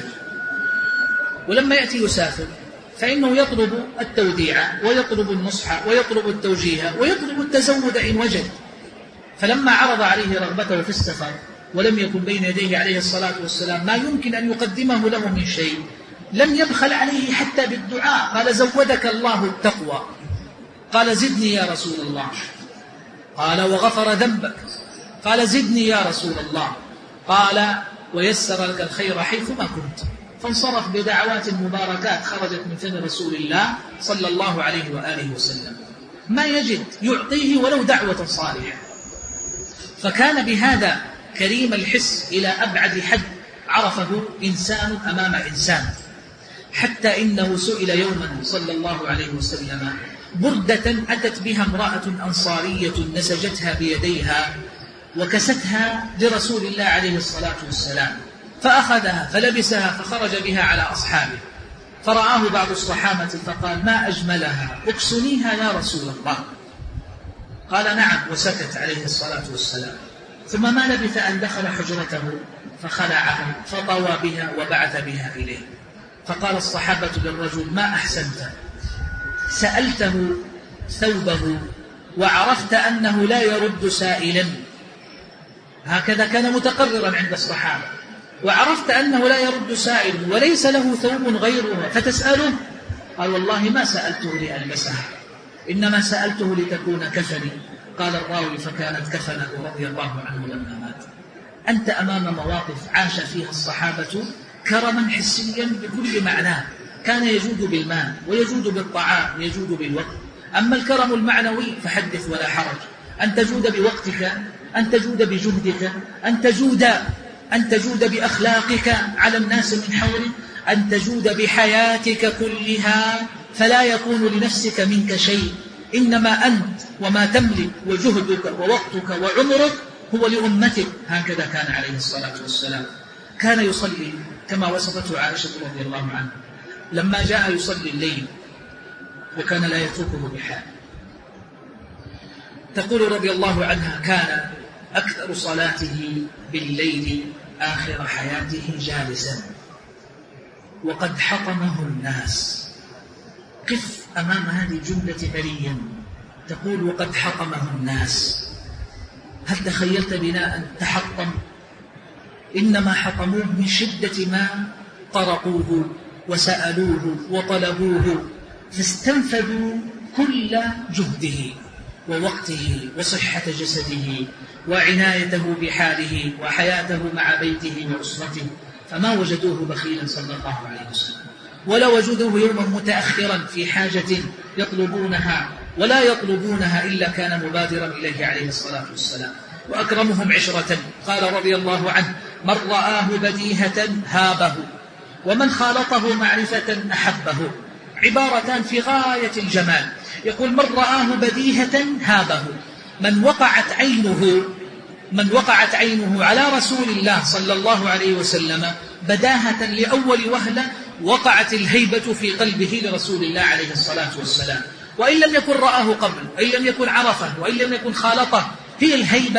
ولما يأتي يسافر فإنه يطلب التوديع ويطلب النصح ويطلب التوجيه ويطلب التزود إن وجد، فلما عرض عليه رغبته في السفر ولم يكن بين يديه عليه الصلاة والسلام ما يمكن أن يقدمه له من شيء، لم يبخل عليه حتى بالدعاء، قال زودك الله التقوى، قال زدني يا رسول الله، قال وغفر ذنبك، قال زدني يا رسول الله، قال ويسر لك الخير حيثما كنت. فانصرف بدعوات مباركات خرجت من فم رسول الله صلى الله عليه وآله وسلم، ما يجد يعطيه ولو دعوة صالحة. فكان بهذا كريم الحس إلى أبعد حد عرفه إنسان أمام إنسان، حتى إنه سئل يوما صلى الله عليه وسلم بردة أتت بها امرأة أنصارية نسجتها بيديها وكستها لرسول الله عليه الصلاة والسلام، فأخذها فلبسها فخرج بها على أصحابه، فرآه بعض الصحابة فقال ما أجملها اكسنيها يا رسول الله، قال نعم، وسكت عليه الصلاة والسلام. ثم ما لبث أن دخل حجرته فخلعها فطوى بها وبعث بها إليه، فقال الصحابة للرجل ما أحسنت، سألته ثوبه وعرفت أنه لا يرد سائلا، هكذا كان متقررا عند الصحابة، وعرفت أنه لا يرد سائل وليس له ثوب غيرها فتسأله، قال والله ما سألته لألبسها، إنما سألته لتكون كفني. قال الراوي فكانت كفنه رضي الله عنه لما مات. أنت أمام مواقف عاش فيها الصحابة كرما حسيا بكل معناه، كان يجود بالمال ويجود بالطعام ويجود بالوقت. أما الكرم المعنوي فحدث ولا حرج، أن تجود بوقتك، أن تجود بجهدك، أن تجود أن تجود بأخلاقك على الناس من حولك، أن تجود بحياتك كلها، فلا يكون لنفسك منك شيء، إنما أنت وما تملك وجهدك ووقتك وعمرك هو لأمتك. هكذا كان عليه الصلاة والسلام. كان يصلي كما وصفته عائشة رضي الله عنها لما جاء يصلي الليل وكان لا يتركه بحال. تقول رضي الله عنها كان أكثر صلاته بالليل آخر حياته جالسا وقد حطمه الناس. قف أمام هذه الجملة بريا، تقول وقد حطمه الناس. هل تخيلت بناء تحطم؟ إنما حطموه من شدة ما طرقوه وسألوه وطلبوه، فاستنفذوا كل جهده ووقته وصحة جسده وعنايته بحاله وحياته مع بيته وأسرته، فما وجدوه بخيلا صلى الله عليه وسلم، ولا وجدوه يوما متأخرا في حاجة يطلبونها ولا يطلبونها إلا كان مبادرا إليه عليه الصلاة والسلام. وأكرمهم عشرة. قال رضي الله عنه من رآه بديهة هابه ومن خالطه معرفة أحبه. عبارتان في غاية الجمال. يقول من رآه بديهة هابه، من وقعت عينه من وقعت عينه على رسول الله صلى الله عليه وسلم بداهة لأول وهلة وقعت الهيبة في قلبه لرسول الله عليه الصلاة والسلام، وإن لم يكن رآه قبل وإن لم يكن عرفه وإن لم يكن خالطه. هي الهيبة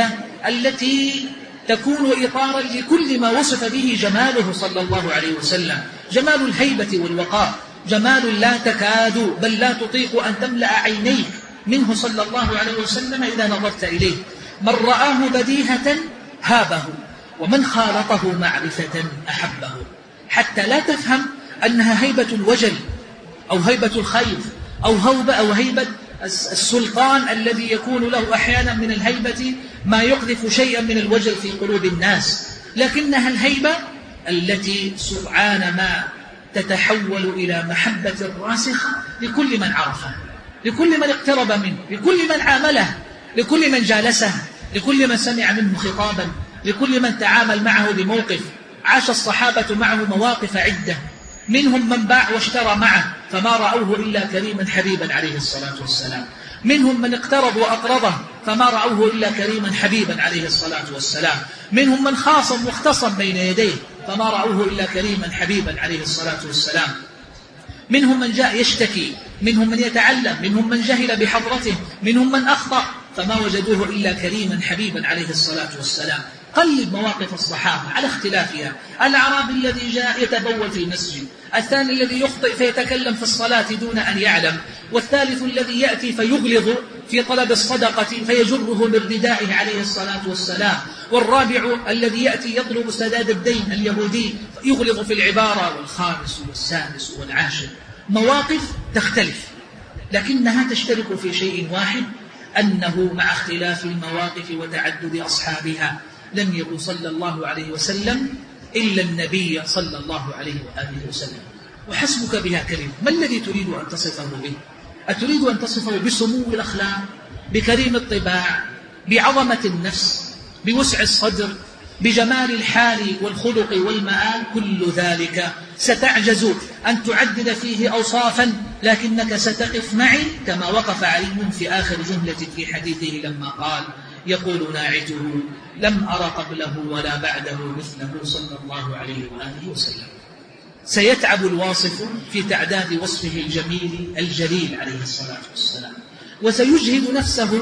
التي تكون إطارا لكل ما وصف به جماله صلى الله عليه وسلم، جمال الهيبة والوقار، جمال لا تكاد بل لا تطيق أن تملأ عينيك منه صلى الله عليه وسلم إذا نظرت إليه. من رآه بديهة هابه ومن خالطه معرفة أحبه، حتى لا تفهم أنها هيبة الوجل أو هيبة الخيف أو هوبة أو هيبة السلطان الذي يكون له أحيانا من الهيبة ما يقذف شيئا من الوجل في قلوب الناس، لكنها الهيبة التي سرعان ما تتحول إلى محبة راسخة لكل من عرفه، لكل من اقترب منه، لكل من عامله، لكل من جالسه، لكل من سمع منه خطابا، لكل من تعامل معه بموقف. عاش الصحابة معه مواقف عدة، منهم من باع واشترى معه فما رأوه إلا كريما حبيبا عليه الصلاة والسلام، منهم من اقترض وأقرضه فما رأوه إلا كريما حبيبا عليه الصلاة والسلام، منهم من خاصم واختصم بين يديه فما رأوه إلا كريما حبيبا عليه الصلاة والسلام، منهم من جاء يشتكي، منهم من يتعلم، منهم من جهل بحضرته، منهم من أخطأ فما وجدوه إلا كريما حبيبا عليه الصلاة والسلام. قلب مواقف الصحابة على اختلافها. الأعرابي الذي جاء يتبول في المسجد، الثاني الذي يخطئ فيتكلم في الصلاة دون أن يعلم، والثالث الذي يأتي فيغلظ في طلب الصدقة فيجره من ردائه عليه الصلاة والسلام، والرابع الذي يأتي يطلب سداد الدين اليهودي يغلظ في العبارة، والخامس والسادس والعاشر. مواقف تختلف لكنها تشترك في شيء واحد، أنه مع اختلاف المواقف وتعدد أصحابها لم يكن صلى الله عليه وسلم إلا النبي صلى الله عليه وآله وسلم. وحسبك بها كلمة. ما الذي تريد أن تصفه به؟ أتريد أن تصفه بسمو الأخلاق، بكريم الطباع، بعظمة النفس، بوسع الصدر، بجمال الحال والخلق والمآل؟ كل ذلك ستعجز أن تعدد فيه أوصافا، لكنك ستقف معي كما وقف علي في آخر جملة في حديثه لما قال يقول ناعته لم أر قبله ولا بعده مثله صلى الله عليه وآله وسلم. سيتعب الواصف في تعداد وصفه الجميل الجليل عليه الصلاة والسلام، وسيجهد نفسه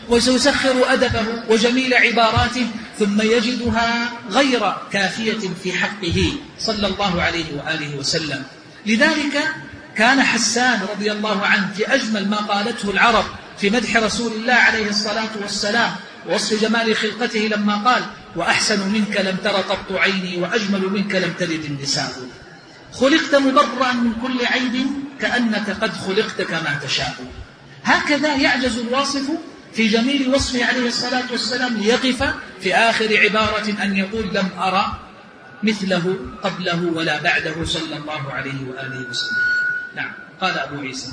وسيسخر أدبه وجميل عباراته، ثم يجدها غير كافية في حقه صلى الله عليه وآله وسلم. لذلك كان حسان رضي الله عنه في أجمل ما قالته العرب في مدح رسول الله عليه الصلاة والسلام ووصف جمال خلقته لما قال وأحسن منك لم تر قط عيني وأجمل منك لم تلد النساء. خلقت مبرأ من كل عيب كأنك قد خلقت كما تشاء. هكذا يعجز الواصف في جميل وصفه عليه الصلاة والسلام ليقف في آخر عبارة أن يقول لم أرى مثله قبله ولا بعده صلى الله عليه وآله وسلم. نعم. قال أبو عيسى: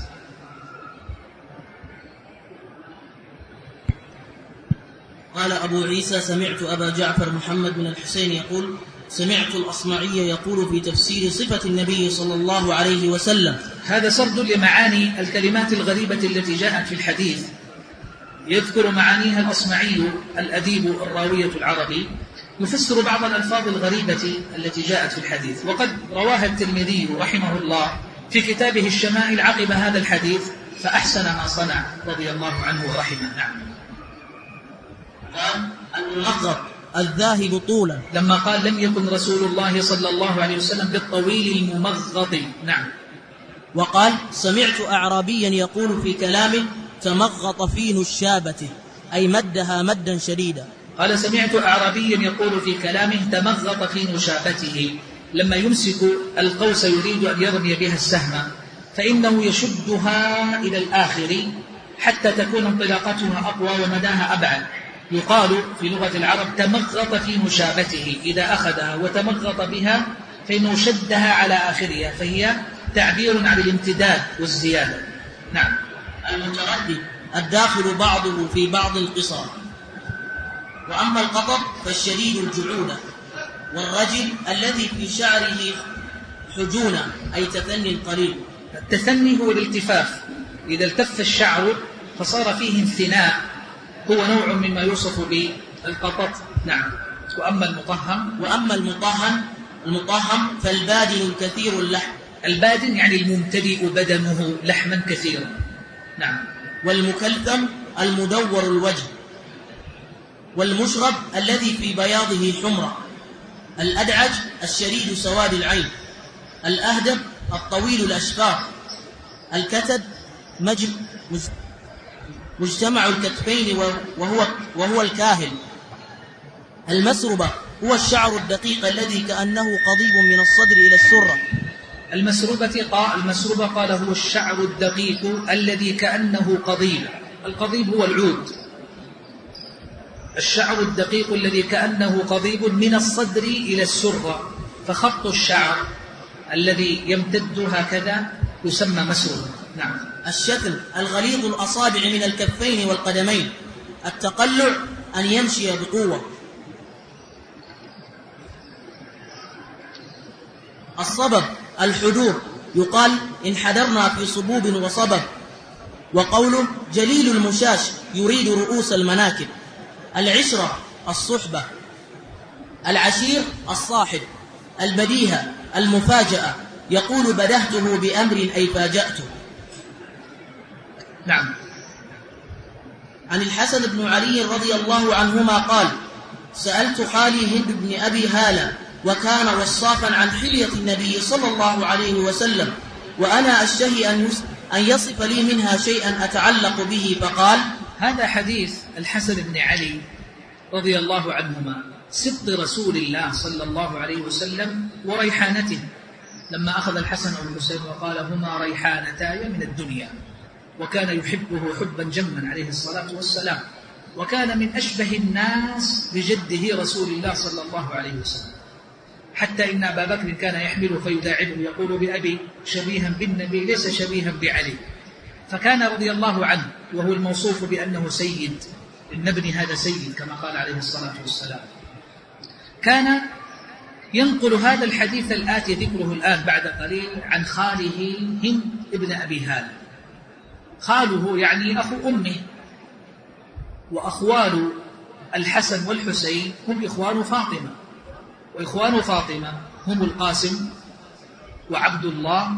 قال أبو عيسى: سمعت أبا جعفر محمد بن الحسين يقول: سمعت الأصمعي يقول في تفسير صفة النبي صلى الله عليه وسلم. هذا سرد لمعاني الكلمات الغريبة التي جاءت في الحديث، يذكر معانيها الأصمعي الأديب الراوية العربي، يفسر بعض الألفاظ الغريبة التي جاءت في الحديث. وقد رواها الترمذي رحمه الله في كتابه الشمائل عقب هذا الحديث فأحسن ما صنع رضي الله عنه ورحمه. نعم. الملغط الذاهب طولا، لما قال لم يكن رسول الله صلى الله عليه وسلم بالطويل الممغط. نعم. وقال: سمعت أعرابيا يقول في كلامه: تمغط في نشابته، أي مدها مدا شديدا. قال: سمعت أعرابيا يقول في كلامه تمغط في نشابته، لما يمسك القوس يريد أن يرمي بها السهم فإنه يشدها إلى الآخر حتى تكون انطلاقتها أقوى ومداها أبعد. يقال في لغة العرب تمغط في نشابته، إذا أخذها وتمغط بها فإنه شدها على آخرها، فهي تعبير عن الامتداد والزيادة. نعم. المتردد الداخل بعضه في بعض القصر. وأما القطر فالشديد الجعودة، والرجل الذي في شعره حجونة، أي تثني قليل. التثني هو الالتفاف، إذا التف الشعر فصار فيه انثناء، هو نوع مما يوصف بالقطط. نعم. وأما المطهم وأما المطهم المطهم فالبادن الكثير اللحم. البادن يعني الممتلئ بدنه لحما كثيرا. نعم. والمكلثم المدور الوجه. والمشرب الذي في بياضه حمرة. الأدعج الشديد سواد العين. الأهدب الطويل الأشفار. الكتد مجم مجتمع الكتفين وهو, وهو الكاهل. المسربة هو الشعر الدقيق الذي كأنه قضيب من الصدر إلى السرة. المسربة قال المسربة قال هو الشعر الدقيق الذي كأنه قضيب. القضيب هو العود. الشعر الدقيق الذي كأنه قضيب من الصدر إلى السرة، فخط الشعر الذي يمتد هكذا يسمى مسربة. نعم. الشتم الغليظ الأصابع من الكفين والقدمين. التقلع أن يمشي بقوة. الصبب الحدور، يقال إن حدرنا في صبوب وصبب. وقوله جليل المشاش يريد رؤوس المناكب. العشرة الصحبة. العشير الصاحب. البديهة المفاجأة، يقول بدهته بأمر أي فاجأته. نعم. عن الحسن بن علي رضي الله عنهما قال: سألت خالي هند بن أبي هالة، وكان وصافا عن حلية النبي صلى الله عليه وسلم، وأنا أشتهي أن يصف لي منها شيئا أتعلق به، فقال: هذا حديث الحسن بن علي رضي الله عنهما، سبط رسول الله صلى الله عليه وسلم وريحانته، لما أخذ الحسن والحسين وقال هما ريحانتاي من الدنيا، وكان يحبه حبا جما عليه الصلاة والسلام، وكان من أشبه الناس بجده رسول الله صلى الله عليه وسلم، حتى إن أبا بكر كان يحمله فيداعبه يقول بأبي شبيها بالنبي ليس شبيها بعلي. فكان رضي الله عنه وهو الموصوف بأنه سيد، إن ابني هذا سيد كما قال عليه الصلاة والسلام، كان ينقل هذا الحديث الآتي ذكره الآن بعد قليل عن خاله هند ابن أبي هالة. خاله يعني أخو أمه، وأخوال الحسن والحسين هم إخوان فاطمة، وإخوان فاطمة هم القاسم وعبد الله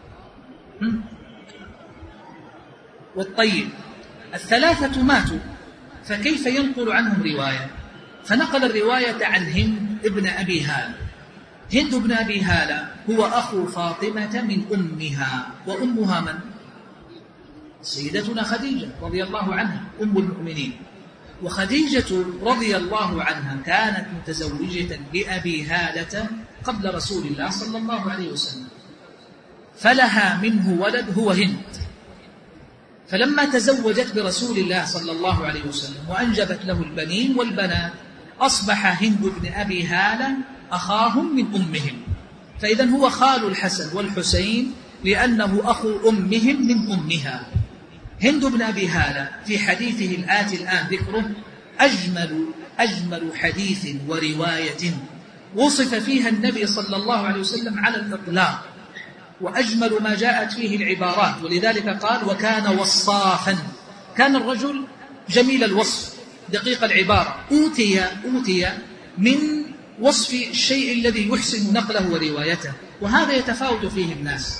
والطيب، الثلاثة ماتوا، فكيف ينقل عنهم رواية؟ فنقل الرواية عن هند ابن أبي هالة. هند ابن أبي هالة هو أخو فاطمة من أمها، وأمها من؟ سيدتنا خديجة رضي الله عنها أم المؤمنين. وخديجة رضي الله عنها كانت متزوجة بأبي هالة قبل رسول الله صلى الله عليه وسلم، فلها منه ولد هو هند. فلما تزوجت برسول الله صلى الله عليه وسلم وأنجبت له البنين والبنات أصبح هند بن أبي هالة أخاهم من أمهم، فإذا هو خال الحسن والحسين لأنه أخو أمهم من أمها. هند بن أبي هالة في حديثه الآتي الآن ذكره أجمل أجمل حديث ورواية وصف فيها النبي صلى الله عليه وسلم على الإطلاق، وأجمل ما جاءت فيه العبارات، ولذلك قال وكان وصافا. كان الرجل جميل الوصف دقيق العبارة، أوتي, أوتي من وصف الشيء الذي يحسن نقله وروايته، وهذا يتفاوت فيه الناس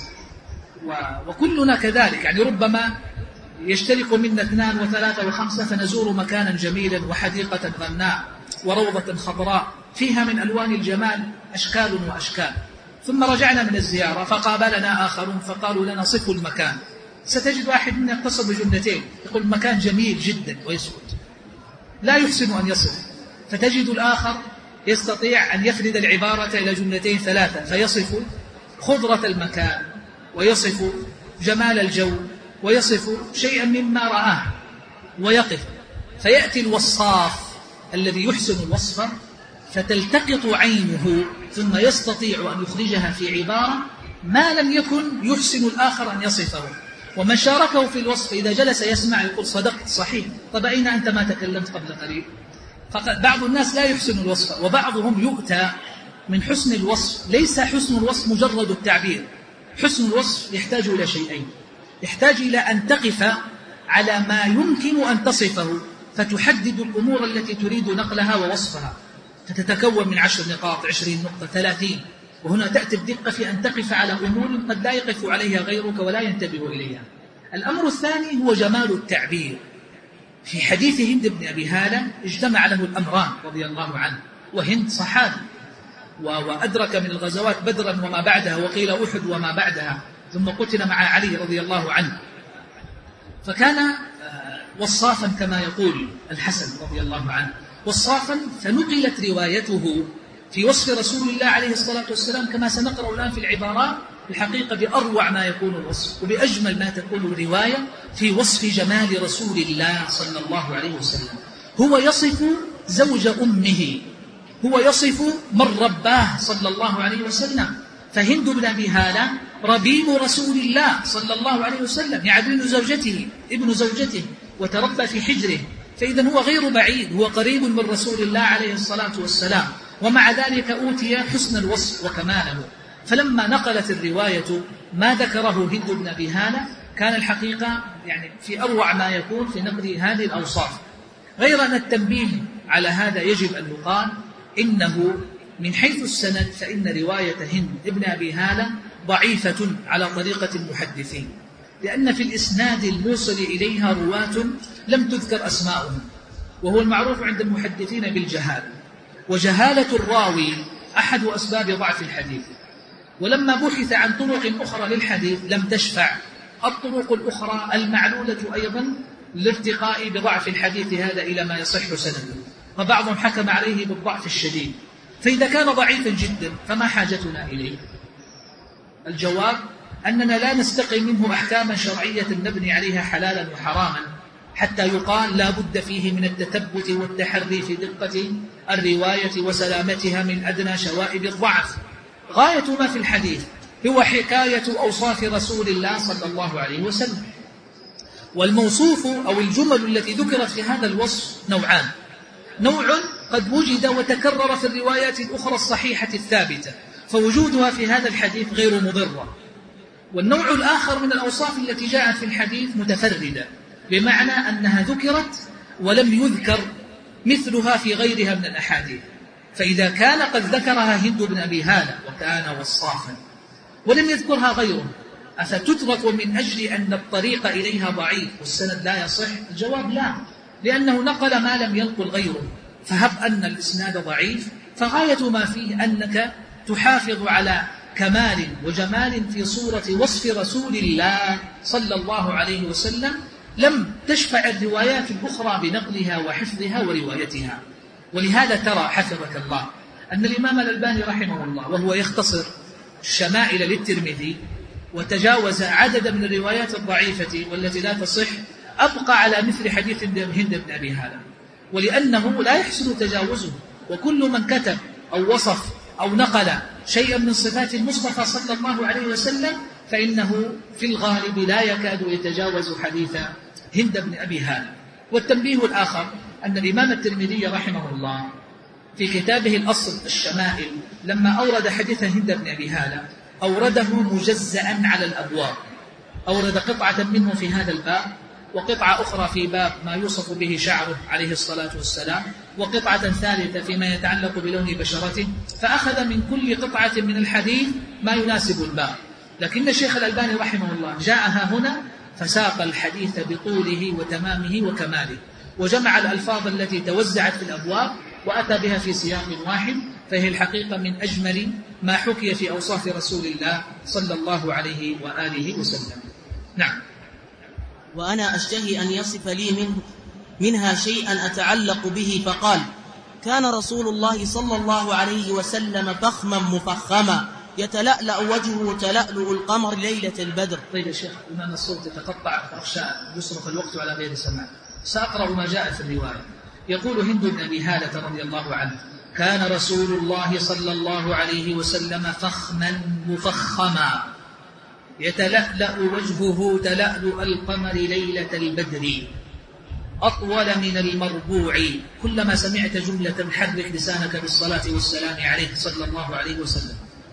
وكلنا كذلك. يعني ربما يشترك منا اثنان وثلاثة وخمسة فنزور مكانا جميلا وحديقة غناء وروضة خضراء فيها من ألوان الجمال أشكال وأشكال، ثم رجعنا من الزيارة فقابلنا آخرون فقالوا لنا صفوا المكان، ستجد واحد منا يقتصر بجملتين يقول المكان جميل جدا ويسكت، لا يحسن أن يصف، فتجد الآخر يستطيع أن يفرد العبارة إلى جملتين ثلاثة فيصف خضرة المكان ويصف جمال الجو ويصف شيئا مما رآه ويقف، فيأتي الوصاف الذي يحسن الوصف فتلتقط عينه ثم يستطيع أن يخرجها في عبارة ما لم يكن يحسن الآخر أن يصفه، ومن شاركه في الوصف إذا جلس يسمع يقول صدقت صحيح، طب أين أنت ما تكلمت قبل قليل؟ فبعض الناس لا يحسن الوصف، وبعضهم يؤتى من حسن الوصف. ليس حسن الوصف مجرد التعبير، حسن الوصف يحتاج إلى شيئين، يحتاج إلى أن تقف على ما يمكن أن تصفه فتحدد الأمور التي تريد نقلها ووصفها، فتتكون من عشر نقاط، عشرين نقطة، ثلاثين، وهنا تأتي الدقة في أن تقف على أمور قد لا يقف عليها غيرك ولا ينتبه إليها. الأمر الثاني هو جمال التعبير. في حديث هند بن أبي هالة اجتمع له الأمران رضي الله عنه، وهند صحابي وأدرك من الغزوات بدرا وما بعدها، وقيل أحد وما بعدها، ثم قتل مع علي رضي الله عنه، فكان وصافا كما يقول الحسن رضي الله عنه وصافا، فنقلت روايته في وصف رسول الله عليه الصلاة والسلام كما سنقرأ الآن في العبارات الحقيقة بأروع ما يكون الوصف وبأجمل ما تكون الرواية في وصف جمال رسول الله صلى الله عليه وسلم. هو يصف زوج أمه، هو يصف من رباه صلى الله عليه وسلم، فهند بن أبي هالة ربيب رسول الله صلى الله عليه وسلم، يعني ابن زوجته ابن زوجته وتربى في حجره، فإذا هو غير بعيد، هو قريب من رسول الله عليه الصلاة والسلام، ومع ذلك أوتي حسن الوصف وكماله. فلما نقلت الرواية ما ذكره هند بن أبي هالة كان الحقيقة يعني في أروع ما يكون في نقل هذه الأوصاف. غير أن التنبيه على هذا يجب أن يقال إنه من حيث السند فإن رواية هند بن أبي هالة ضعيفة على طريقة المحدثين، لأن في الإسناد الموصل إليها رواة لم تذكر أسماؤهم، وهو المعروف عند المحدثين بالجهالة، وجهالة الراوي أحد أسباب ضعف الحديث. ولما بحث عن طرق أخرى للحديث لم تشفع الطرق الأخرى المعلولة أيضا لارتقاء بضعف الحديث هذا إلى ما يصح سنده، فبعضهم حكم عليه بالضعف الشديد. فإذا كان ضعيفا جدا فما حاجتنا إليه؟ الجواب أننا لا نستقي منه أحكاما شرعية نبني عليها حلالا وحراما حتى يقال لا بد فيه من التثبت والتحري في دقة الرواية وسلامتها من أدنى شوائب الضعف. غاية ما في الحديث هو حكاية أوصاف رسول الله صلى الله عليه وسلم، والموصوف أو الجمل التي ذكرت في هذا الوصف نوعان: نوع قد وجد وتكرر في الروايات الأخرى الصحيحة الثابتة فوجودها في هذا الحديث غير مضرة، والنوع الآخر من الأوصاف التي جاءت في الحديث متفردة، بمعنى أنها ذكرت ولم يذكر مثلها في غيرها من الأحاديث. فإذا كان قد ذكرها هند بن أبي هالة وكان وصافا ولم يذكرها غيره أفتترك من أجل أن الطريق إليها ضعيف والسند لا يصح؟ الجواب لا، لأنه نقل ما لم ينقل غيره، فهب أن الإسناد ضعيف فغاية ما فيه أنك تحافظ على كمال وجمال في صورة وصف رسول الله صلى الله عليه وسلم لم تشفع الروايات الأخرى بنقلها وحفظها وروايتها. ولهذا ترى حفظك الله أن الإمام الألباني رحمه الله وهو يختصر الشمائل للترمذي وتجاوز عدد من الروايات الضعيفة والتي لا تصح أبقى على مثل حديث هند بن أبي هالة، ولأنه لا يحسن تجاوزه. وكل من كتب أو وصف أو نقل شيئا من صفات المصطفى صلى الله عليه وسلم فإنه في الغالب لا يكاد يتجاوز حديث هند بن أبي هالة. والتنبيه الآخر أن الإمام الترمذي رحمه الله في كتابه الأصل الشمائل لما أورد حديث هند بن أبي هالة أورده مجزأ على الأبواب، أورد قطعة منه في هذا الباب، وقطعة أخرى في باب ما يوصف به شعره عليه الصلاة والسلام، وقطعة ثالثة فيما يتعلق بلون بشرته، فأخذ من كل قطعة من الحديث ما يناسب الباب. لكن الشيخ الألباني رحمه الله جاءها هنا فساق الحديث بطوله وتمامه وكماله، وجمع الألفاظ التي توزعت في الأبواب وأتى بها في سياق واحد، فهي الحقيقة من أجمل ما حكي في أوصاف رسول الله صلى الله عليه وآله وسلم. نعم. وأنا أشتهي أن يصف لي منه منها شيئا أتعلق به، فقال: كان رسول الله صلى الله عليه وسلم فخما مفخما يتلألأ وجهه تلألؤ القمر ليلة البدر. طيب يا شيخ، بما أن الصوت يتقطع فأخشى يصرف الوقت على غير سماع، سأقرأ ما جاء في الرواية. يقول هند بن أبي هالة رضي الله عنه: كان رسول الله صلى الله عليه وسلم فخما مفخما يتلألأ وجهه تلألؤ القمر ليلة البدر أطول من المربوع. كلما سمعت جملة حرك لسانك بالصلاة والسلام عليه صلى الله عليه وسلم.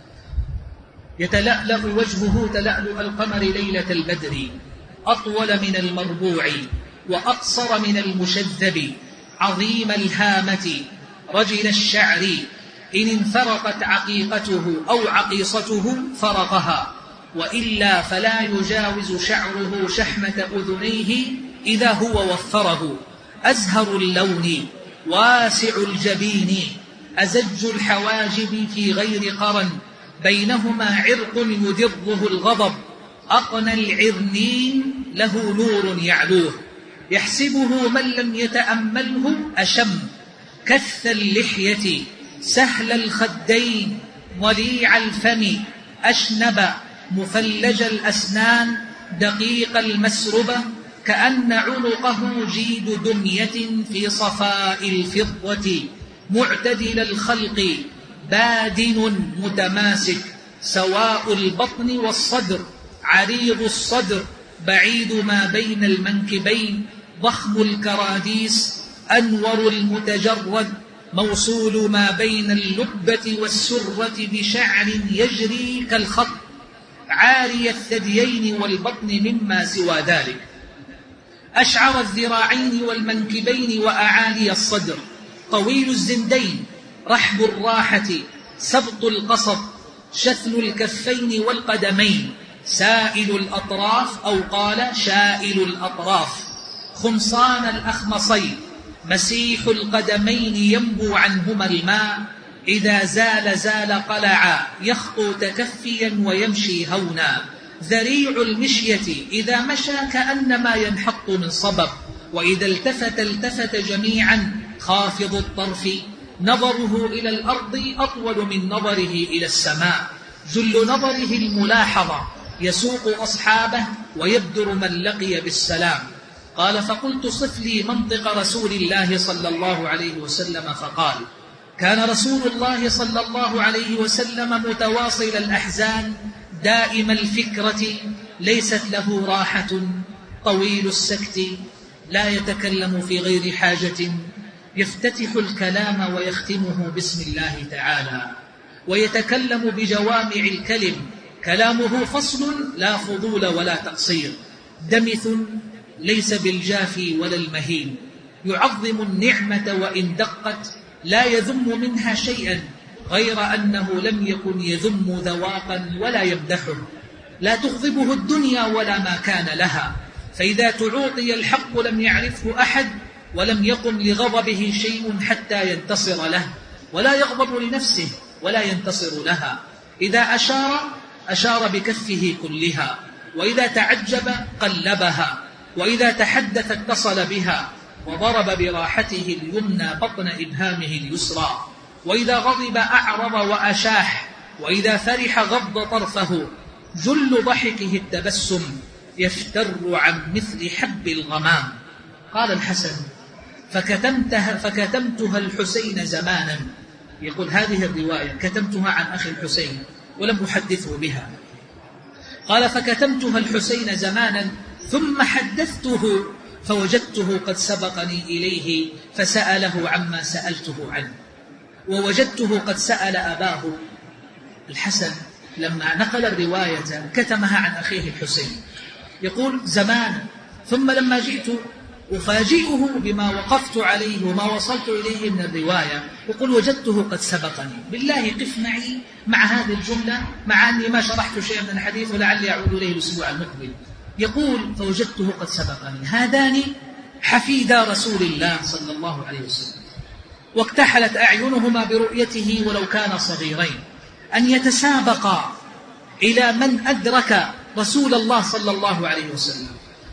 يتلألأ وجهه تلألؤ القمر ليلة البدر أطول من المربوع وأقصر من المشذب عظيم الهامة رجل الشعر إن انفرقت عقيقته أو عقيصته فرقها، وإلا فلا يجاوز شعره شحمة أذنيه إذا هو وفره، أزهر اللون واسع الجبين أزج الحواجب في غير قرن بينهما عرق يدره الغضب أقنى العرنين له نور يعلوه يحسبه من لم يتأمله أشم كث اللحية سهل الخدين وليع الفم أشنب مفلج الأسنان دقيق المسربة كأن عنقه جيد دمية في صفاء الفضة معتدل الخلق بادن متماسك سواء البطن والصدر عريض الصدر بعيد ما بين المنكبين ضخم الكراديس أنور المتجرد موصول ما بين اللبة والسرة بشعر يجري كالخط عاري الثديين والبطن مما سوى ذلك أشعر الذراعين والمنكبين وأعالي الصدر طويل الزندين رحب الراحة سبط القصب شثل الكفين والقدمين سائل الأطراف أو قال شائل الأطراف خمصان الأخمصين مسيح القدمين ينبو عنهما الماء إذا زال زال قلعا يخطو تكفيا ويمشي هونا ذريع المشية إذا مشى كأنما ينحط من صبب وإذا التفت التفت جميعا خافض الطرف نظره إلى الأرض أطول من نظره إلى السماء جل نظره الملاحظة يسوق أصحابه ويبدر من لقي بالسلام. قال فقلت صف لي منطق رسول الله صلى الله عليه وسلم فقال كان رسول الله صلى الله عليه وسلم متواصل الأحزان دائم الفكرة ليست له راحة طويل السكت لا يتكلم في غير حاجة يفتتح الكلام ويختمه بسم الله تعالى ويتكلم بجوامع الكلم كلامه فصل لا فضول ولا تقصير دمث ليس بالجافي ولا المهين يعظم النعمة وإن دقت لا يذم منها شيئا غير أنه لم يكن يذم ذواقا ولا يمدحه لا تغضبه الدنيا ولا ما كان لها فإذا تعوطي الحق لم يعرفه أحد ولم يقم لغضبه شيء حتى ينتصر له ولا يغضب لنفسه ولا ينتصر لها إذا أشار أشار بكفه كلها وإذا تعجب قلبها وإذا تحدث اتصل بها وضرب براحته اليمنى بطن إبهامه اليسرى وإذا غضب أعرض وأشاح وإذا فرح غض طرفه جل ضحكه التبسم يفتر عن مثل حب الغمام. قال الحسن: فكتمتها, فكتمتها الحسين زمانا. يقول هذه الرواية كتمتها عن أخي الحسين ولم أحدثه بها. قال: فكتمتها الحسين زمانا ثم حدثته فوجدته قد سبقني إليه فسأله عما سألته عنه، ووجدته قد سأل أباه. الحسن لما نقل الرواية كتمها عن أخيه الحسين، يقول زمان، ثم لما جئت أفاجئه بما وقفت عليه وما وصلت إليه من الرواية يقول وجدته قد سبقني. بالله قف معي مع هذه الجملة، مع أني ما شرحت شيئا من الحديث ولعلي أعود إليه الأسبوع المقبل. يقول فوجدته قد سبقني. هذان حفيدا رسول الله صلى الله عليه وسلم، واكتحلت أعينهما برؤيته ولو كان صغيرين، أن يتسابقا إلى من أدرك رسول الله صلى الله عليه وسلم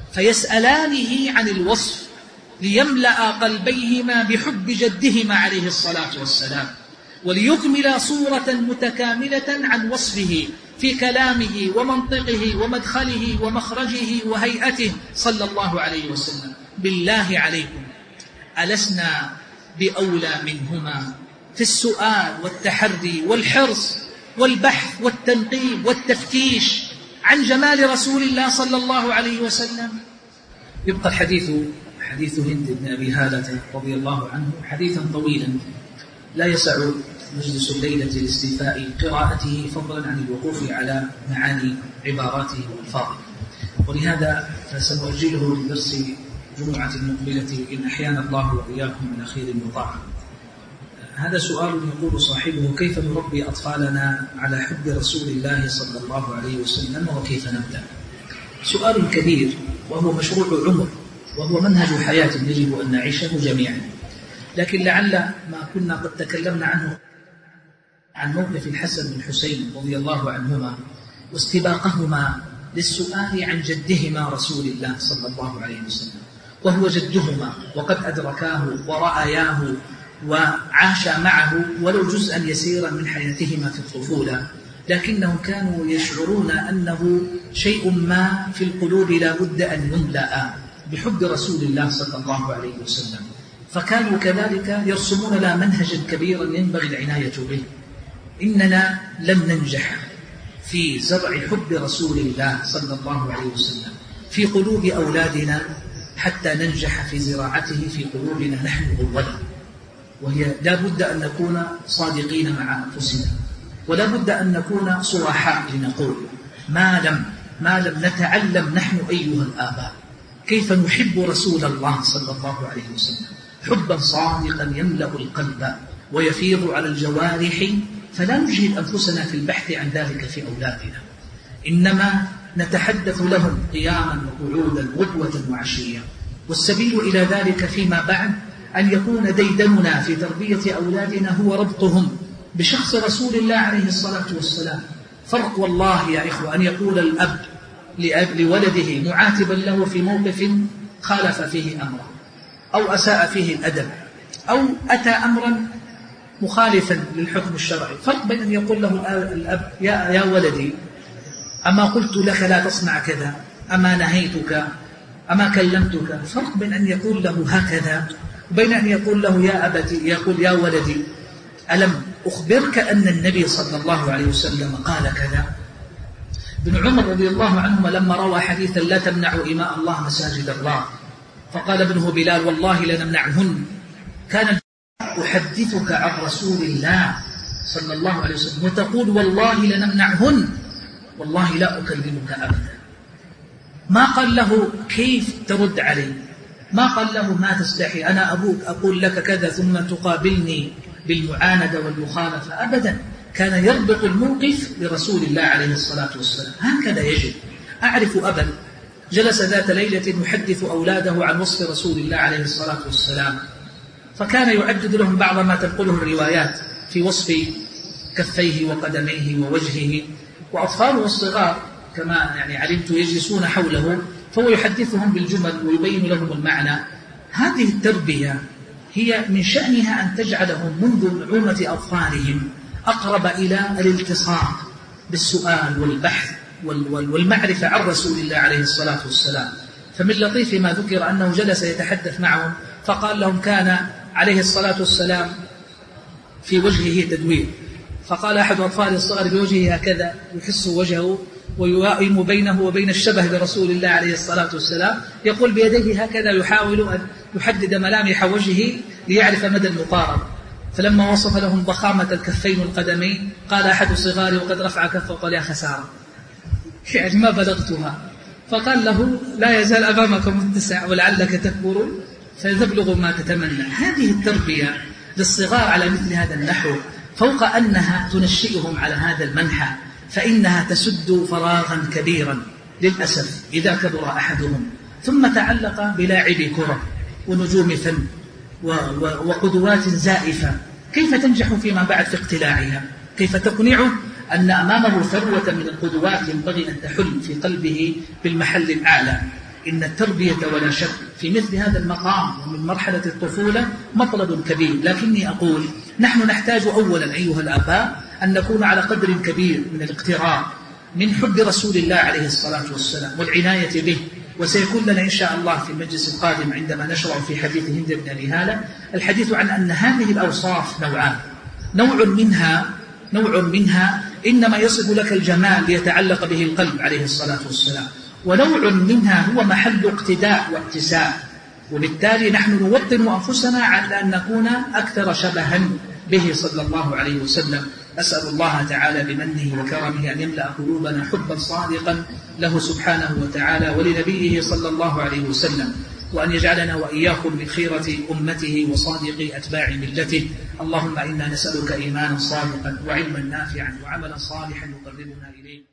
فيسألانه عن الوصف ليملأ قلبيهما بحب جدهما عليه الصلاة والسلام، وليكمل صورة متكاملة عن وصفه في كلامه ومنطقه ومدخله ومخرجه وهيئته صلى الله عليه وسلم. بالله عليكم ألسنا بأولى منهما في السؤال والتحري والحرص والبحث والتنقيب والتفتيش عن جمال رسول الله صلى الله عليه وسلم؟ يبقى الحديث حديث هند بن أبي هالة رضي الله عنه حديثا طويلا لا يسع مجلس الليلة لاستيفاء قراءته فضلا عن الوقوف على معاني عباراته وألفاظه، ولهذا فسنؤجله لدرس جمعة مقبلة إن أحيانا الله وإياكم من خير وطاعة. هذا سؤال يقول صاحبه: كيف نربي أطفالنا على حب رسول الله صلى الله عليه وسلم وكيف نبدأ؟ سؤال كبير وهو مشروع عمر وهو منهج حياة يجب أن نعيشه جميعا، لكن لعل ما كنا قد تكلمنا عنه عن موقف الحسن والحسين رضي الله عنهما واستباقهما للسؤال عن جدهما رسول الله صلى الله عليه وسلم، وهو جدهما وقد أدركاه ورأياه وعاش معه ولو جزءا يسيرا من حياتهما في الطفولة، لكنهم كانوا يشعرون أنه شيء ما في القلوب لا بد أن يملأ بحب رسول الله صلى الله عليه وسلم، فكانوا كذلك يرسمون لنا منهجا كبيرا ينبغي العناية به. إننا لن ننجح في زرع حب رسول الله صلى الله عليه وسلم في قلوب أولادنا حتى ننجح في زراعته في قلوبنا نحن أولا، وهي لا بد أن نكون صادقين مع أنفسنا، ولا بد أن نكون صراحاء لنقول ما لم ما لم نتعلم نحن أيها الآباء كيف نحب رسول الله صلى الله عليه وسلم حبا صادقا يملأ القلب ويفيض على الجوارح، فلا نجهد أنفسنا في البحث عن ذلك في أولادنا، إنما نتحدث لهم قياما وقعودا غدوة وعشية. والسبيل إلى ذلك فيما بعد أن يكون ديدننا في تربية أولادنا هو ربطهم بشخص رسول الله عليه الصلاة والسلام. فرق والله يا إخوة أن يقول الأب لولده معاتبا له في موقف خالف فيه أمره أو أساء فيه الأدب أو أتى أمرا مخالفا للحكم الشرعي، فرق بين أن يقول له الأب يا, يا ولدي أما قلت لك لا تصنع كذا، أما نهيتك، أما كلمتك، فرق بين أن يقول له هكذا وبين أن يقول له يا أبتي، يقول يا ولدي ألم أخبرك أن النبي صلى الله عليه وسلم قال كذا. ابن عمر رضي الله عنهما لما روى حديثا لا تمنعوا إماء الله مساجد الله، فقال ابنه بلال والله لنمنعهن، كان أحدثك عن رسول الله صلى الله عليه وسلم وتقول والله لنمنعهن، والله لا أكلمك أبدا. ما قال له كيف ترد علي، ما قال له ما تستحي أنا أبوك أقول لك كذا ثم تقابلني بالمعاندة والمخالفة، أبدا، كان يربط الموقف لرسول الله عليه الصلاة والسلام. هكذا يجب. أعرف أبا جلس ذات ليلة يحدث أولاده عن وصف رسول الله عليه الصلاة والسلام، فكان يعدد لهم بعض ما تنقله الروايات في وصف كفيه وقدميه ووجهه، وأطفاله الصغار كما يعني علمت يجلسون حوله فهو يحدثهم بالجمل ويبين لهم المعنى. هذه التربية هي من شأنها أن تجعلهم منذ نعومة أطفالهم أقرب إلى الالتصاق بالسؤال والبحث والمعرفة عن رسول الله عليه الصلاة والسلام. فمن لطيف ما ذكر أنه جلس يتحدث معهم فقال لهم كان عليه الصلاة والسلام في وجهه تدوير، فقال أحد أطفال الصغر بوجهه هكذا يحس وجهه ويوائم بينه وبين الشبه برسول الله عليه الصلاة والسلام، يقول بيديه هكذا يحاول أن يحدد ملامح وجهه ليعرف مدى المقاربة. فلما وصف لهم ضخامة الكفين والقدمين قال أحد الصغار وقد رفع كفه وقال يا خسارة يعني ما بلغتها، فقال له لا يزال أمامكم متسع ولعلك تكبر فتبلغ ما تتمنى. هذه التربية للصغار على مثل هذا النحو فوق أنها تنشئهم على هذا المنحى فإنها تسد فراغا كبيرا للأسف إذا كبر أحدهم ثم تعلق بلاعب كرة ونجوم فن وقدوات زائفة، كيف تنجح فيما بعد في اقتلاعها؟ كيف تقنعه أن أمامه ثروة من القدوات ينبغي أن تحل في قلبه بالمحل الأعلى؟ إن التربية ولا شك في مثل هذا المقام ومن مرحلة الطفولة مطلب كبير، لكني أقول نحن نحتاج أولا أيها الآباء أن نكون على قدر كبير من الاقتراب من حب رسول الله عليه الصلاة والسلام والعناية به. وسيكون لنا إن شاء الله في المجلس القادم عندما نشرع في حديث هند بن أبي هالة الحديث عن أن هذه الأوصاف نوعان، نوع منها نوع منها إنما يصف لك الجمال ليتعلق به القلب عليه الصلاة والسلام، ونوع منها هو محل اقتداء واكتساب، وبالتالي نحن نوطن أنفسنا على أن نكون أكثر شبها به صلى الله عليه وسلم. أسأل الله تعالى بمنه وكرمه أن يملأ قلوبنا حبا صادقا له سبحانه وتعالى ولنبيه صلى الله عليه وسلم، وأن يجعلنا وإياكم من خيرة أمته وصادق أتباع ملته. اللهم إنا نسألك إيمانا صادقا وعلما نافعا وعملا صالحا يقربنا إليه.